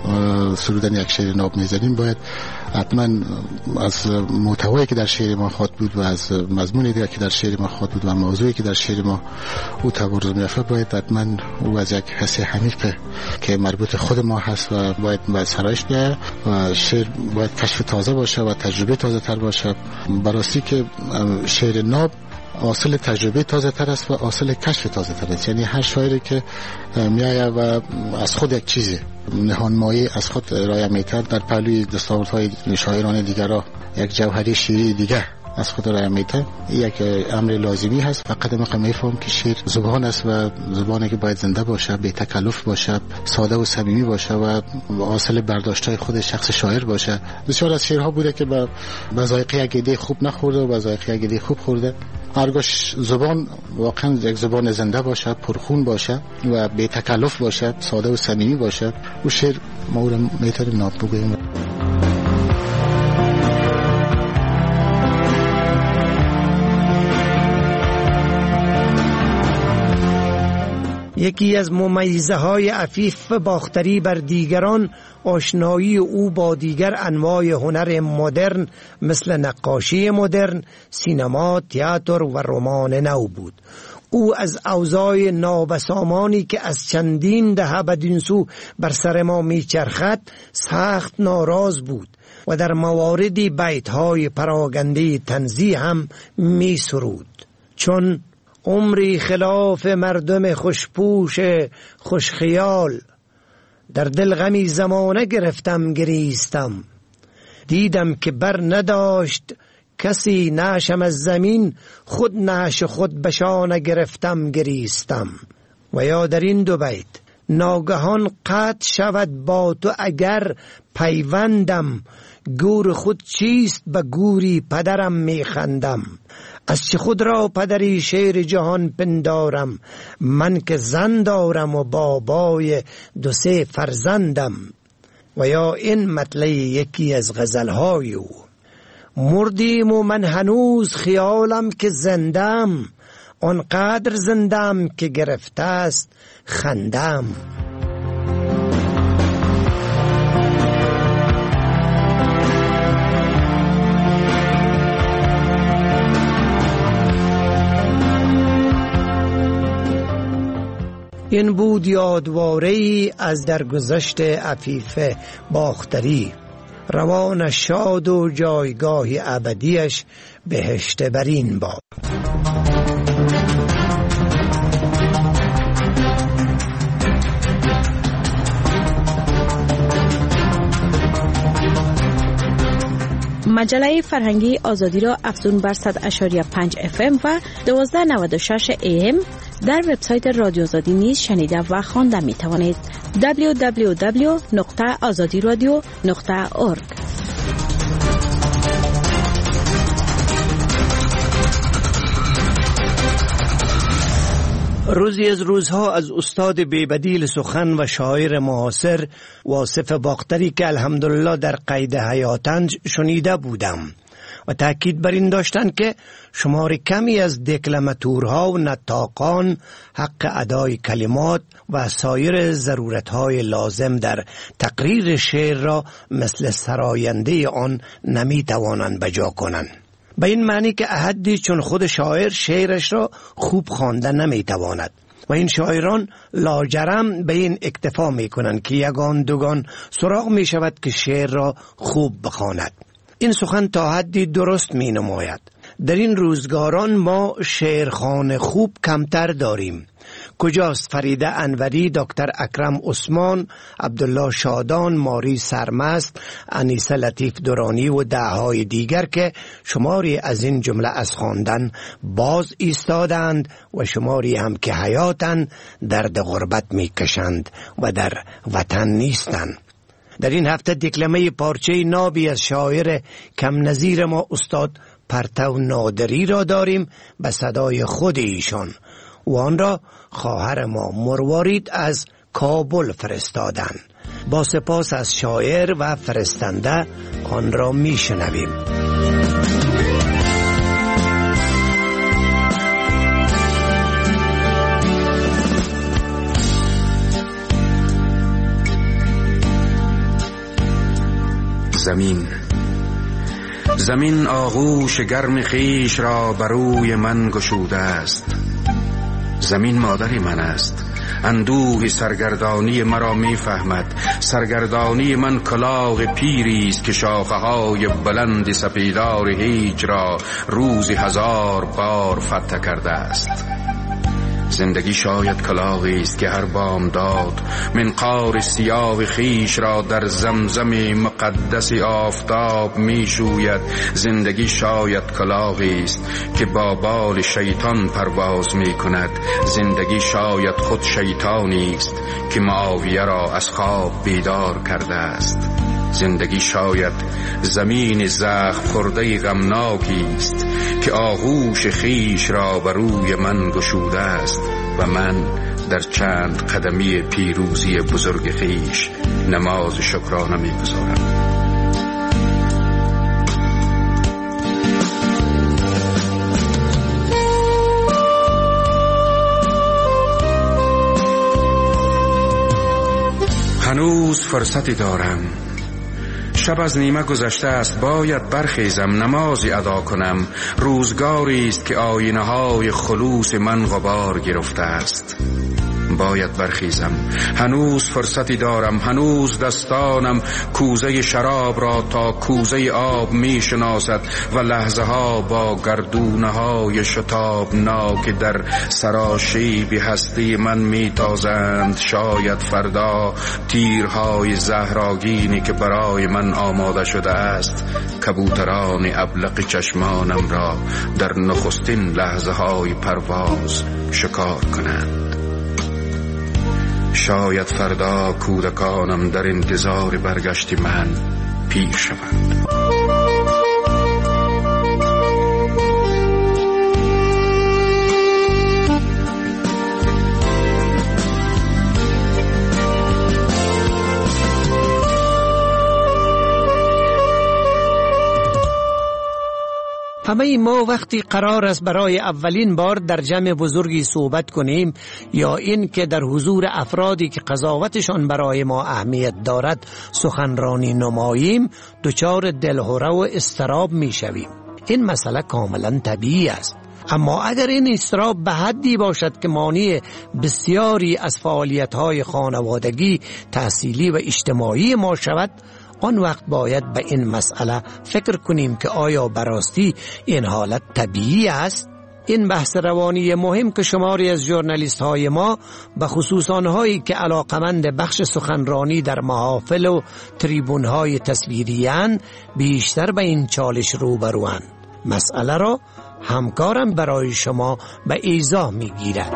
سرودن یک شعر ناب میزنیم، باید حتما از محتوایی که در شعر ما خواهد بود و از مضمونی دیگه که در شعر ما خواهد بود و موضوعی که در شعر ما او تبرز میافته، باید حتما او از یک حس عمیق که مربوط خود ما هست و باید به سرایش بیاید و شعر باید کشف تازه باشه و تجربه تازه تر باشه. براستی که شعر ناب حاصل تجربه تازه تر است و حاصل کشف تازه تر است. یعنی هر شاعری که میایه و از خود یک چیزی نهانمایی از خود ارائه میکرد در پهلوی دستاوردهای شاعران دیگر را یک جوهری شعری دیگر از خود ارائه میده، یک امر لازمی هست. فقط ما میفهم که شعر زبان است و زبانی که باید زنده باشه، بی تکلف باشه، ساده و صمیمی باشه و حاصل برداشت‌های خود شخص شاعر باشه. بسیار از شعرها بوده که به ذائقه یک ایده خوب نخورده و به ذائقه یک ایده خوب خورده. هرگاه زبان واقعا یک زبان زنده باشه، پرخون باشه و بی تکلف باشه، ساده و صمیمی باشه، او شعر ما او را میتونیم ناب بگوییم. یکی از ممیزه های عفیف باختری بر دیگران آشنایی او با دیگر انواع هنر مدرن مثل نقاشی مدرن، سینما، تئاتر و رمان نو بود. او از اوضاع نابسامانی که از چندین دهه بدین سو بر سر ما میچرخد سخت ناراض بود و در مواردی بیت‌های پراگنده تنزیه هم می سرود. چون عمری خلاف مردم خوشپوش خوشخیال، در دل غمی زمانه گرفتم گریستم. دیدم که بر نداشت کسی نعشم از زمین، خود نعش خود بشانه گرفتم گریستم. و یا در این دو بیت ناگهان قطع شود با تو اگر پیوندم، گور خود چیست به گوری پدرم میخندم. از چه خود را پدری شیر جهان پندارم، من که زن دارم و بابای دو سه فرزندم. و یا این مطلع یکی از غزلهای او: مردیم و من هنوز خیالم که زندم، آنقدر زندم که گرفته است خندم. این بود یادواره‌ای از درگذشت عفیف باختری. روان شاد و جایگاه ابدیش بهشت برین باد. مجله فرهنگی آزادی را افزون بر صد اشاری پنج اف ام و دوازده نود و شش ای ام در وبسایت رادیو آزادی نیز شنیده و خوانده می توانید. دبلیو دبلیو دبلیو نقطه آزادی رادیو نقطه اورگ. روزی از روزها از استاد بیبدیل سخن و شاعر معاصر واصف باختری که الحمدلله در قید حیاتند شنیده بودم و تأکید بر این داشتند که شمار کمی از دکلماتورها و نطاقان حق ادای کلمات و سایر ضرورتهای لازم در تقریر شعر را مثل سراینده آن نمی توانند بجا کنند. به این معنی که احدی چون خود شاعر شعرش را خوب خوانده نمی تواند و این شاعران لاجرم به این اکتفا می کنند که یگان دوگان سراغ می شود که شعر را خوب بخواند. این سخن تا حدی درست می نماید. در این روزگاران ما شعرخوان خوب کمتر داریم. کجاست فریده انوری، دکتر اکرم عثمان، عبدالله شادان، ماری سرمست، انیسه لطیف دورانی و دههای دیگر که شماری از این جمله از خواندن باز ایستادند و شماری هم که حیاتن درد غربت میکشند و در وطن نیستند. در این هفته دکلمه پارچه نابی از شاعر کم نظیر ما استاد پرتو نادری را داریم به صدای خود ایشان و آن را خواهر ما مروارید از کابل فرستادن. با سپاس از شاعر و فرستنده آن را می شنویم. زمین زمین آغوش گرم خیش را بروی من گشوده است. زمین مادری من است، اندوه سرگردانی مرا می فهمد. سرگردانی من کلاه پیری است که شاخه های بلند سپیدار هیچ را روزی هزار بار فتح کرده است. زندگی شاید کلاغی است که هر بامداد منقار سیاه خیش را در زمزم مقدس آفتاب می شوید. زندگی شاید کلاغی است که با بال شیطان پرواز می کند. زندگی شاید خود شیطانی است که معاویه را از خواب بیدار کرده است. زندگی شاید زمین زخم خورده غمناکی است که آغوش خیش را بر روی من گشوده است و من در چند قدمی پیروزی بزرگ خیش نماز شکرانه می‌گزارم. هنوز فرصتی دارم. شب از نیمه گذشته است، باید برخیزم نمازی ادا کنم. روزگاری است که آینه های خلوص من غبار گرفته است. باید برخیزم، هنوز فرصتی دارم، هنوز دستانم کوزه شراب را تا کوزه آب می شناسد و لحظه ها با گردونه های شتابناک در سراشیب هستی من می تازند. شاید فردا تیرهای زهراگینی که برای من آماده شده است کبوتران ابلق چشمانم را در نخستین لحظه های پرواز شکار کنند. شاید فردا کودکانم در انتظار برگشت من پیر شوند. همه ما وقتی قرار است برای اولین بار در جمع بزرگی صحبت کنیم یا این که در حضور افرادی که قضاوتشان برای ما اهمیت دارد سخنرانی نماییم دچار دلهره و اضطراب می شویم. این مسئله کاملا طبیعی است. اما اگر این اضطراب به حدی باشد که مانع بسیاری از فعالیت‌های خانوادگی، تحصیلی و اجتماعی ما شود، آن وقت باید به این مسئله فکر کنیم که آیا براستی این حالت طبیعی است؟ این بحث روانی مهم که شماری از ژورنالیست های ما به خصوص آنهایی که علاقمند بخش سخنرانی در محافل و تریبون های تصویریان بیشتر به این چالش روبروند. مسئله را همکارم برای شما به ایضاح می گیرد.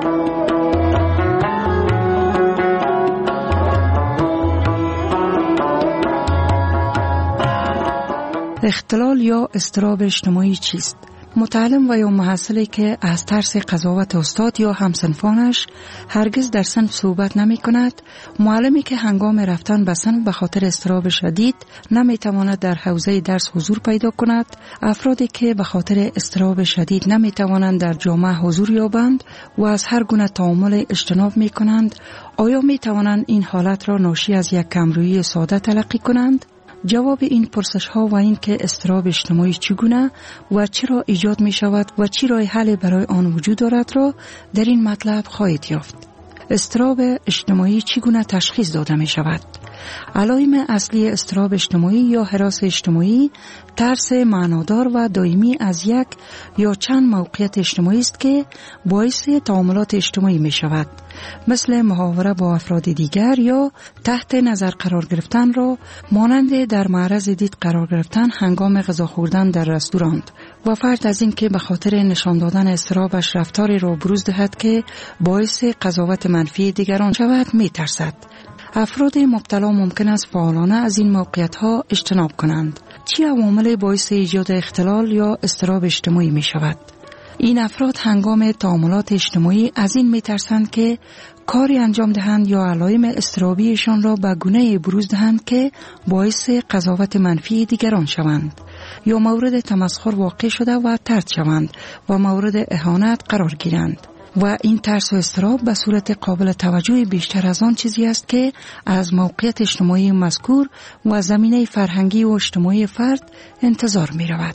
اختلال یا اضطراب اجتماعی چیست؟ متعلم و یا محصلی که از ترس قضاوت استاد یا همسنفانش هرگز در صنف صحبت نمی کند، معلمی که هنگام رفتن به صنف به خاطر اضطراب شدید نمی تواند در حوزه درس حضور پیدا کند، افرادی که به خاطر اضطراب شدید نمی توانند در جامعه حضور یابند و از هر گونه تعامل اجتناب می کنند، آیا می توانند این حالت را ناشی از یک کمرویی ساده تلقی کنند؟ جواب این پرسش ها و این که اضطراب اجتماعی چگونه و چرا ایجاد می شود و چی راه حل برای آن وجود دارد را در این مطلب خواهید یافت. اضطراب اجتماعی چگونه تشخیص داده می شود؟ علائم اصلی اضطراب اجتماعی یا هراس اجتماعی ترس معنادار و دائمی از یک یا چند موقعیت اجتماعی است که باعث تعاملات اجتماعی می شود، مثل محاوره با افراد دیگر یا تحت نظر قرار گرفتن را مانند در معرض دید قرار گرفتن هنگام غذا خوردن در رستوران و فرد از این که به خاطر نشان دادن اضطرابش رفتاری را بروز دهد که باعث قضاوت منفی دیگران شود می ترسد. افراد مبتلا ممکن است فعالانه از این موقعیت‌ها اجتناب کنند. چه عوامل باعث ایجاد اختلال یا اضطراب اجتماعی می شود؟ این افراد هنگام تعاملات اجتماعی از این می ترسند که کاری انجام دهند یا علائم اضطرابیشان را به گونه‌ای بروز دهند که باعث قضاوت منفی دیگران شوند یا مورد تمسخر واقع شده و طرد شوند و مورد اهانت قرار گیرند. و این ترس و اضطراب به صورت قابل توجه بیشتر از آن چیزی است که از موقعیت اجتماعی مذکور و زمینه فرهنگی و اجتماعی فرد انتظار می رود.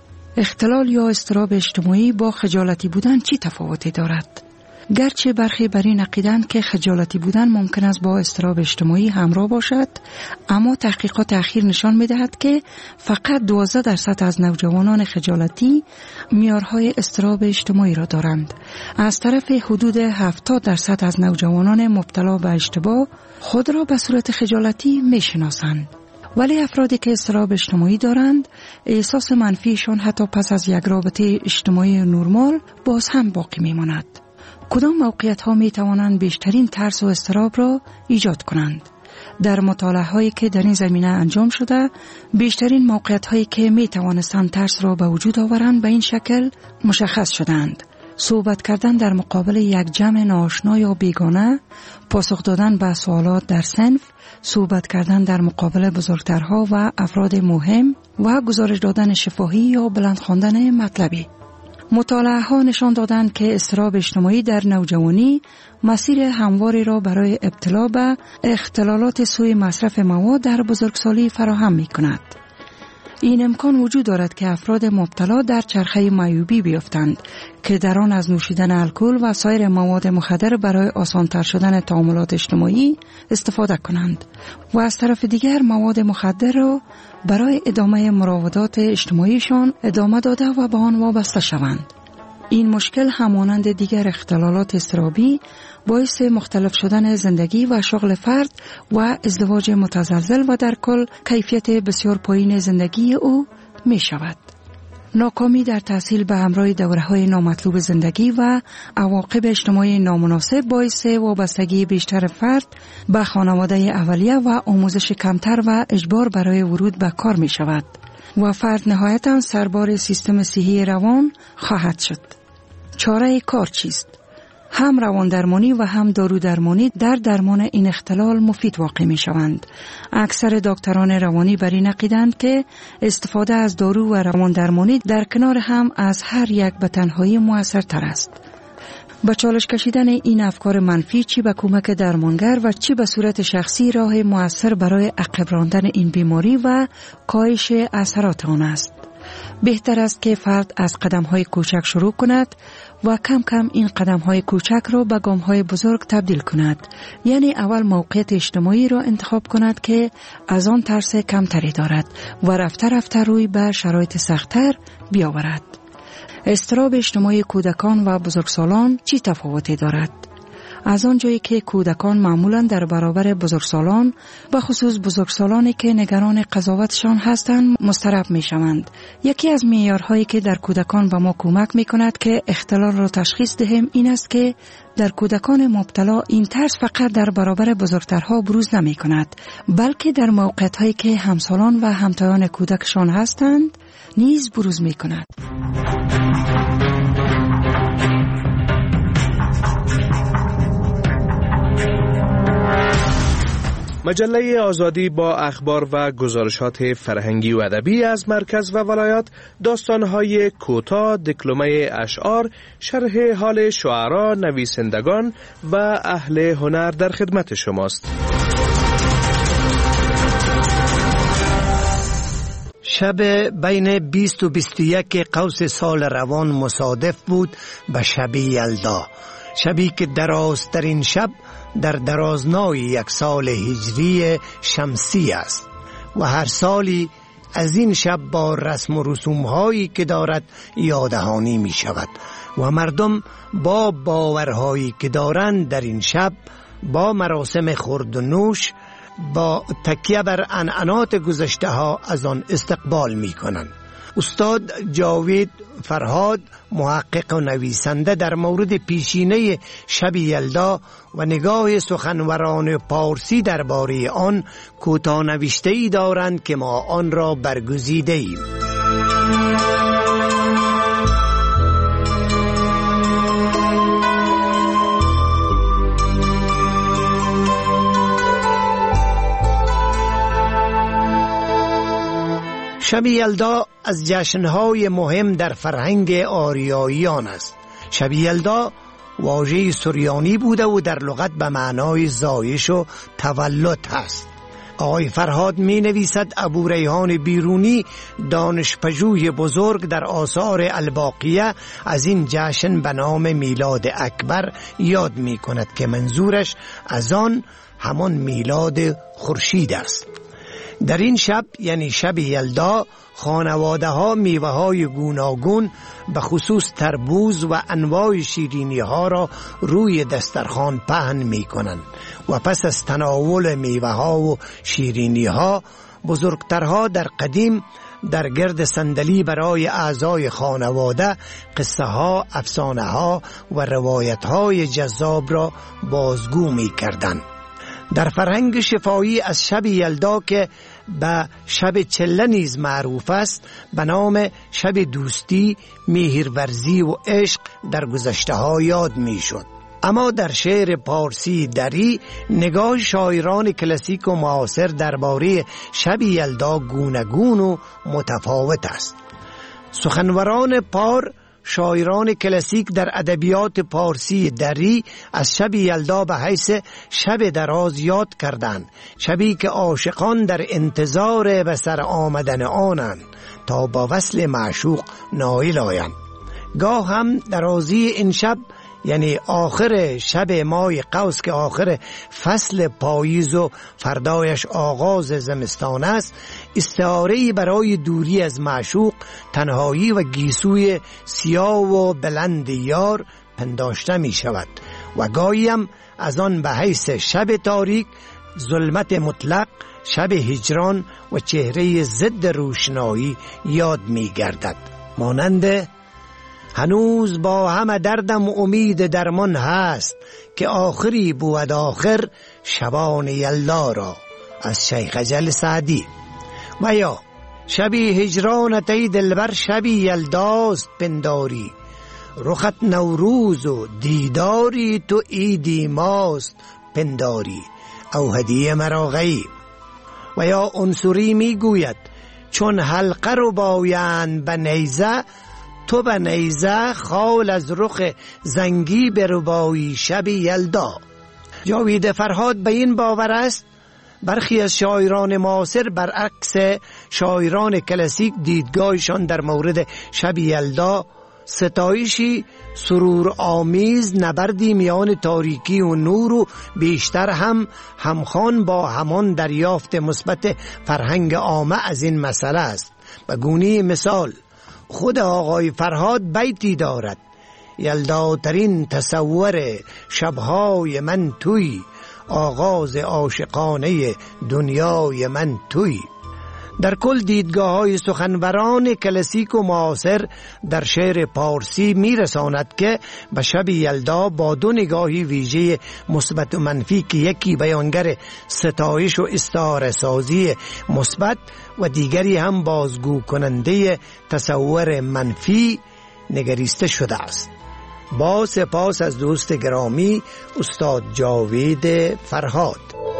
اختلال یا اضطراب اجتماعی با خجالتی بودن چی تفاوتی دارد؟ گرچه برخی بر این عقیدند که خجالتی بودن ممکن است با اضطراب اجتماعی همراه باشد، اما تحقیقات اخیر نشان می‌دهد که فقط دوازده درصد از نوجوانان خجالتی معیارهای اضطراب اجتماعی را دارند. از طرف حدود هفتاد درصد از نوجوانان مبتلا به اشتباه خود را به صورت خجالتی می‌شناسند. ولی افرادی که اضطراب اجتماعی دارند، احساس منفیشان حتی پس از یک رابطه اجتماعی نرمال باز هم باقی می‌ماند. کدام موقعیت ها می توانند بیشترین ترس و اضطراب را ایجاد کنند؟ در مطالعه هایی که در این زمینه انجام شده، بیشترین موقعیت هایی که می توانستند ترس را به وجود آورند به این شکل مشخص شدند: صحبت کردن در مقابل یک جمع ناآشنا یا بیگانه، پاسخ دادن به سوالات در صنف، صحبت کردن در مقابل بزرگترها و افراد مهم و گزارش دادن شفاهی یا بلند خواندن مطلبی. مطالعه ها نشان دادند که اضطراب اجتماعی در نوجوانی مسیر همواری را برای ابتلا به اختلالات سوی مصرف مواد در بزرگسالی فراهم می کند. این امکان وجود دارد که افراد مبتلا در چرخه معیوبی بیفتند که در آن از نوشیدن الکل و سایر مواد مخدر برای آسان‌تر شدن تعاملات اجتماعی استفاده کنند و از طرف دیگر مواد مخدر را برای ادامه مراودات اجتماعیشان ادامه داده و به آن وابسته شوند. این مشکل همانند دیگر اختلالات اضطرابی باعث مختلف شدن زندگی و شغل فرد و ازدواج متزلزل و در کل کیفیت بسیار پایین زندگی او می شود. ناکامی در تحصیل به همراه دوره‌های نامطلوب زندگی و عواقب اجتماعی نامناسب باعث وابستگی بیشتر فرد به خانواده اولیه و آموزش کمتر و اجبار برای ورود به کار می شود و فرد نهایتاً سربار سیستم صحی روان خواهد شد. چاره کار چیست؟ هم روان درمانی و هم دارو درمانی در درمان این اختلال مفید واقع می شوند. اکثر دکتران روانی بر این عقیده‌اند که استفاده از دارو و روان درمانی در کنار هم از هر یک به تنهایی مؤثرتر است. با چالش کشیدن این افکار منفی چی به کمک درمانگر و چی به صورت شخصی راه مؤثر برای عقب راندن این بیماری و کاهش اثرات آن است. بهتر است که فرد از قدم‌های کوچک شروع کند و کم کم این قدم‌های کوچک را به گام‌های بزرگ تبدیل کند. یعنی اول موقعیت اجتماعی را انتخاب کند که از آن ترس کمتری دارد و رفته رفته روی به شرایط سخت‌تر بیاورد. اضطراب اجتماعی کودکان و بزرگسالان چی تفاوتی دارد؟ از آنجایی که کودکان معمولاً در برابر بزرگسالان و خصوص بزرگسالانی که نگران قضاوتشان هستند مضطرب می شوند. یکی از معیارهایی که در کودکان به ما کمک می کند که اختلال را تشخیص دهیم این است که در کودکان مبتلا این ترس فقط در برابر بزرگترها بروز نمی کند، بلکه در موقعیت‌هایی که همسالان و همتایان کودکشان هستند نیز بروز می کند. مجله آزادی با اخبار و گزارشات فرهنگی و ادبی از مرکز و ولایات، داستان‌های کوتاه، دکلمه اشعار، شرح حال شعرا، نویسندگان و اهل هنر در خدمت شماست. شب بین بیست و بیست و یک قوس سال روان مصادف بود به شب یلدا، شبی که درازترین شب در درازنای یک سال هجری شمسی است و هر سالی از این شب با رسم و رسوم هایی که دارد یادهانی می شود و مردم با باورهایی که دارند در این شب با مراسم خورد و نوش با تکیه بر عنعنات گذشته ها از آن استقبال می کنند. استاد جاوید فرهاد، محقق و نویسنده، در مورد پیشینه شب یلدا و نگاه سخنوران پارسی درباره آن کوتاه نوشته‌ای دارند که ما آن را برگزیده ایم. شب یلدا از جشن‌های مهم در فرهنگ آریاییان است. شب یلدا واژه سریانی بوده و در لغت به معنای زایش و تولد است. آقای فرهاد می نویسد ابو ریحان بیرونی، دانشپژوه بزرگ، در آثار الباقیه از این جشن به نام میلاد اکبر یاد می کند که منظورش از آن همان میلاد خورشید است. در این شب یعنی شب یلدا خانواده ها میوه های گوناگون به خصوص تربوز و انواع شیرینی ها را روی دسترخوان پهن می کنند و پس از تناول میوه ها و شیرینی ها بزرگترها در قدیم در گرد صندلی برای اعضای خانواده قصه ها، افسانه ها و روایت های جذاب را بازگو می کردند. در فرهنگ شفاهی از شب یلدا که به شب چله نیز معروف است به نام شب دوستی، مهرورزی و عشق در گذشته ها یاد می شد. اما در شعر پارسی دری نگاه شاعران کلاسیک و معاصر درباره شب یلدا گوناگون و متفاوت است. سخنوران پار شاعران کلاسیک در ادبیات پارسی دری از شب یلدا به حیث شب دراز یاد کردند، شبی که عاشقان در انتظار به سر آمدن آنند تا با وصل معشوق نائل آیند. گاه هم درازی این شب یعنی آخر شب ماه قوس که آخر فصل پاییز و فردایش آغاز زمستان است، استعاره‌ای برای دوری از معشوق، تنهایی و گیسوی سیاه و بلند یار پنداشته می شود و گاهی هم از آن به حیث شب تاریک، ظلمت مطلق، شب هجران و چهره ضد روشنایی یاد می گردد. مانند هنوز با همه دردم امید درمان هست که آخری بود آخر شبان یلدا را از شیخ اجل سعدی. و یا شبی هجرانت ای دلبر شبی یلداست پنداری، رخت نوروز و دیداری تو عیدی ماست پنداری، او هدیه مرا غیب. و یا عنصری می گوید چون حلقه رو بایند به نیزه، تو به نیزه خال از رخ زنگی بربایی شب یلدا. جاوید فرهاد به این باور است برخی از شاعران معاصر برعکس شاعران کلاسیک دیدگاهشان در مورد شب یلدا ستایشی سرور آمیز، نبردی میان تاریکی و نور و بیشتر هم همخوان با همان دریافت مثبت فرهنگ عامه از این مسئله است. به گونه مثال خود آقای فرهاد بیتی دارد: یلداترین تصور شبهای من توی، آغاز عاشقانه دنیای من توی. در کل دیدگاه های سخنوران کلاسیک و معاصر در شعر پارسی می رساند که به شب یلدا با دو نگاهی ویژه مثبت و منفی که یکی بیانگر ستایش و استعاره سازی مثبت و دیگری هم بازگو کننده تصور منفی نگریسته شده است. با سپاس از دوست گرامی استاد جاوید فرهاد.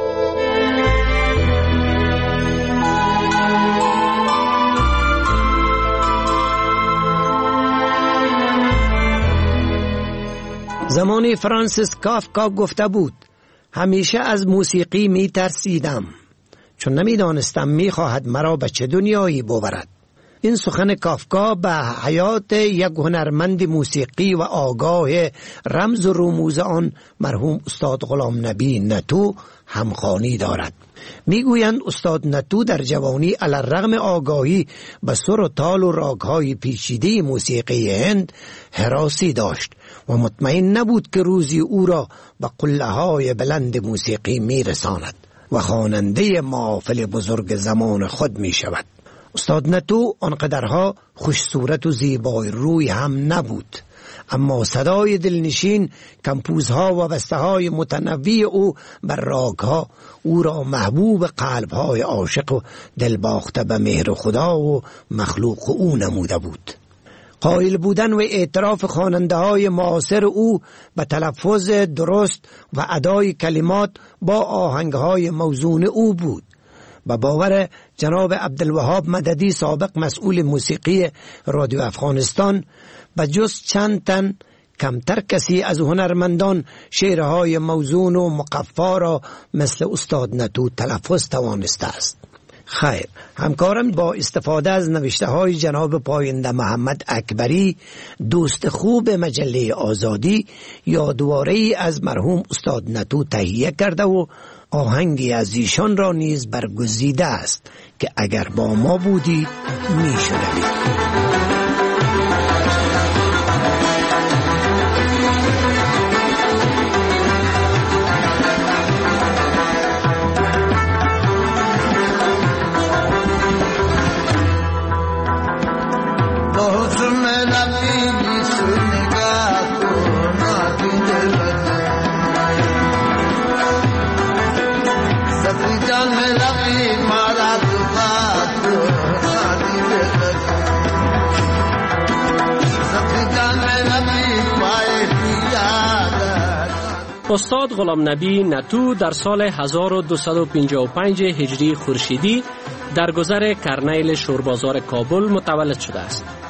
زمانی فرانسیس کافکا گفته بود: همیشه از موسیقی می ترسیدم چون نمی دانستم می خواهد مرا به چه دنیایی ببرد. این سخن کافکا به حیات یک هنرمند موسیقی و آگاه رمز و رموز آن مرحوم استاد غلام نبی نتو همخوانی دارد. میگویند استاد نتو در جوانی علی الرغم آگاهی به سر و تال و راگ‌های پیچیده موسیقی هند هراسی داشت و مطمئن نبود که روزی او را به قله‌های بلند موسیقی میرساند و خواننده محافل بزرگ زمان خود می شود. استاد نتو آنقدرها خوش صورت و زیبای روی هم نبود، اما صدای دلنشین، کمپوزها و بسته‌های متنوع او بر راگ‌ها او را محبوب قلب‌های عاشق و دلباخته به مهر خدا و مخلوق او نموده بود. قائل بودن و اعتراف خواننده‌های معاصر او به تلفظ درست و ادای کلمات با آهنگ‌های موزون او بود. با باور جناب عبدالوهاب مددی سابق مسئول موسیقی رادیو افغانستان، به جز چند تن کمتر کسی از هنرمندان شعرهای موزون و مقفا را مثل استاد نتو تلفظ توانسته است. خیر، همکارم با استفاده از نوشته های جناب پاینده محمد اکبری، دوست خوب مجله آزادی، یادواره‌ای از مرحوم استاد نتو تهیه کرده و آهنگی از ایشان را نیز برگزیده است که اگر با ما بودی می شنوید. استاد غلام نبی نتو در سال هزار و دویست و پنجاه و پنج هجری خورشیدی در گذر کرنیل شوربازار کابل متولد شده است.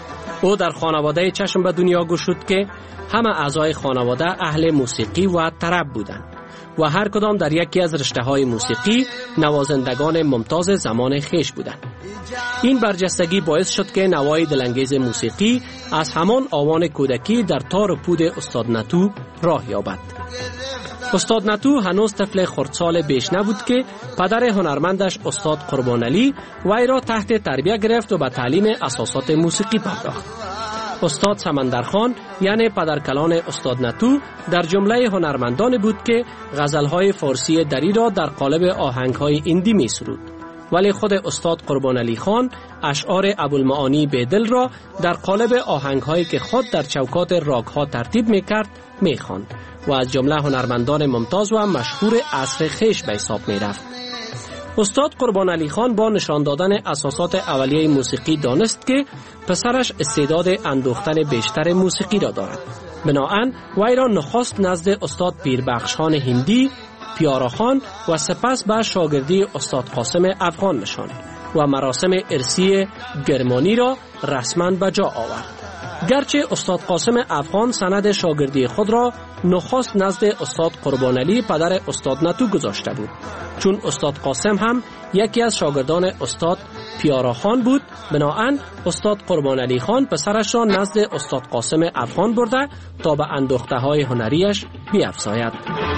او در خانواده چشم به دنیا گشود که همه اعضای خانواده اهل موسیقی و طرب بودند و هر کدام در یکی از رشته‌های موسیقی نوازندگان ممتاز زمان خیش بودند. این برجستگی باعث شد که نوای دلانگیز موسیقی از همان آوان کودکی در تار و پود استاد نتو راه یابد. استاد نتو هنوز طفل خردسال بیش نبود که پدر هنرمندش استاد قربان علی وی را تحت تربیت گرفت و به تعلیم اساسات موسیقی پرداخت. استاد سمندرخان یعنی پدرکلان استاد نتو در جمله هنرمندان بود که غزلهای فارسی دری را در قالب آهنگهای ایندی می سرود، ولی خود استاد قربان علی خان اشعار ابوالمعانی بیدل را در قالب آهنگهایی که خود در چوکات راگ‌ها ترتیب می کرد می خواند و از جمله هنرمندان ممتاز و مشهور عصر خیش به حساب می رفت. استاد قربان علی خان با نشان دادن اساسات اولیه موسیقی دانست که پسرش استعداد اندوختن بیشتر موسیقی را دارد. بناهن وی را نخست نزد استاد پیربخش خان هندی، پیارا خان و سپس به شاگردی استاد قاسم افغان نشاند و مراسم ارثی گرمانی را رسما به جا آورد. گرچه استاد قاسم افغان سند شاگردی خود را نخست نزد استاد قربان علی پدر استاد نتو گذاشته بود، چون استاد قاسم هم یکی از شاگردان استاد پیارا خان بود. بناهن استاد قربان علی خان پسرش را نزد استاد قاسم افغان برده تا به اندوخته های هنریش بیفزاید.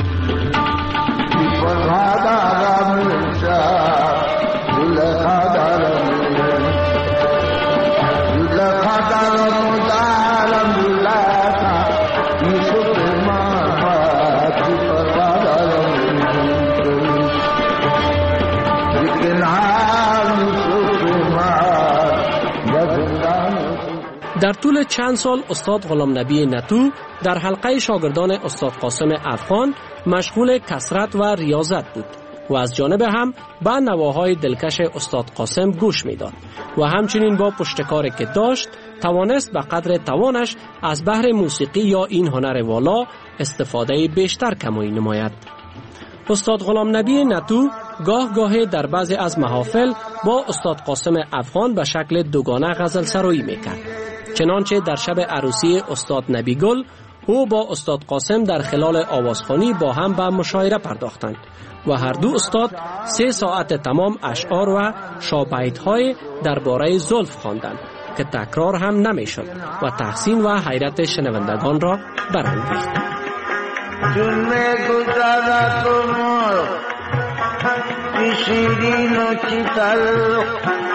در طول چند سال استاد غلام نبی نتو در حلقه شاگردان استاد قاسم افغان مشغول کسرت و ریاضت بود و از جانب هم به نواهای دلکش استاد قاسم گوش میداد و همچنین با پشتکاری که داشت توانست به قدر توانش از بحر موسیقی یا این هنر والا استفاده بیشتر کمایی نماید. استاد غلام نبی نتو گاه گاهی در بعضی از محافل با استاد قاسم افغان به شکل دوگانه غزل سرایی میکرد. چنانچه در شب عروسی استاد نبی گل او با استاد قاسم در خلال آوازخوانی با هم به مشاعره پرداختند و هر دو استاد سه ساعت تمام اشعار و شاپیدهای درباره زلف خواندند که تکرار هم نمیشد و تحسین و حیرت شنوندگان را برانگیخت. چون می گذرد عمر چی شیرین و چی تلخ،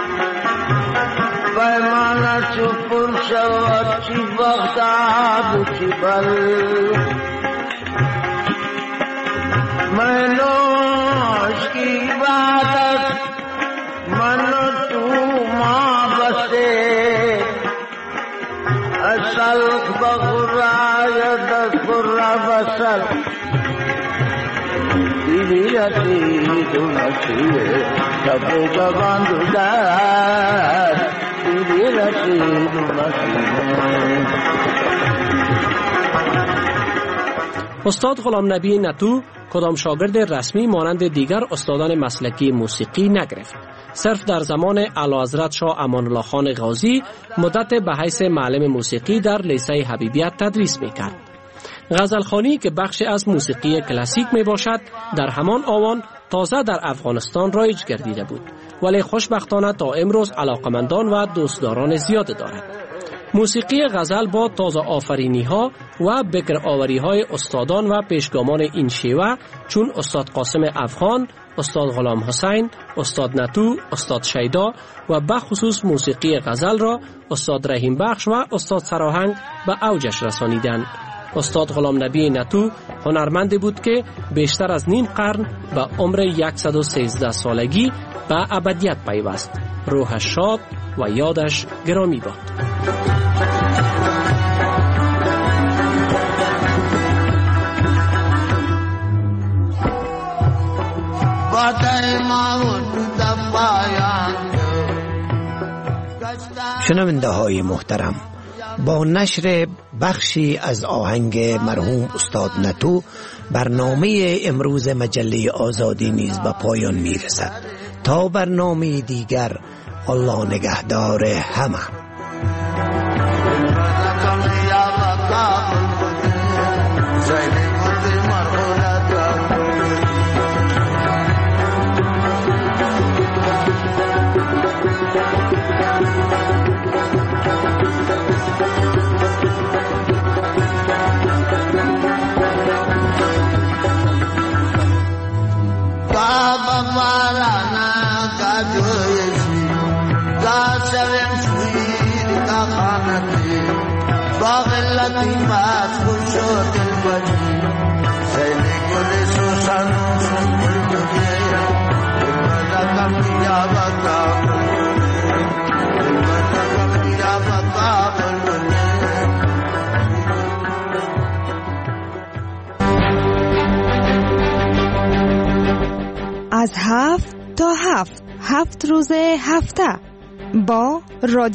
پیمانه چو پر شود چی بغداد و چی بلخ، منوش کی عبادت من و تو ما بسه، سلخ بغراید برا بسل دیدی رسید و نسیه سب جوان دودر، دیدی رسید و نسیه. استاد غلام نبی نتو کدام شاگرد رسمی مانند دیگر استادان مسلکی موسیقی نگرفت. صرف در زمان اعلیحضرت شاه امان الله خان غازی مدت به حیث معلم موسیقی در لیسه حبیبیت تدریس میکرد. غزلخوانی که بخش از موسیقی کلاسیک می باشد در همان آوان تازه در افغانستان رایج گردیده بود، ولی خوشبختانه تا امروز علاقمندان و دوستداران زیاد دارد. موسیقی غزل با تازه آفرینی ها و بکر آوری های استادان و پیشگامان این شیوه چون استاد قاسم افغان، استاد غلام حسین، استاد نتو، استاد شیدا و بخصوص موسیقی غزل را استاد رحیم بخش و استاد سراهنگ به اوجش رسانیدند. استاد غلام نبی نتو هنرمندی بود که بیشتر از نیم قرن به عمر صد و سیزده سالگی به ابدیت پیوست. روحش شاد و یادش گرامی باد. شنونده های محترم، با نشر بخشی از آهنگ مرحوم استاد نتو برنامه امروز مجله آزادی نیز به پایان می رسد. تا برنامه دیگر، الله نگهدار همه. از هفت تا هفت هفت روز هفته با رادیو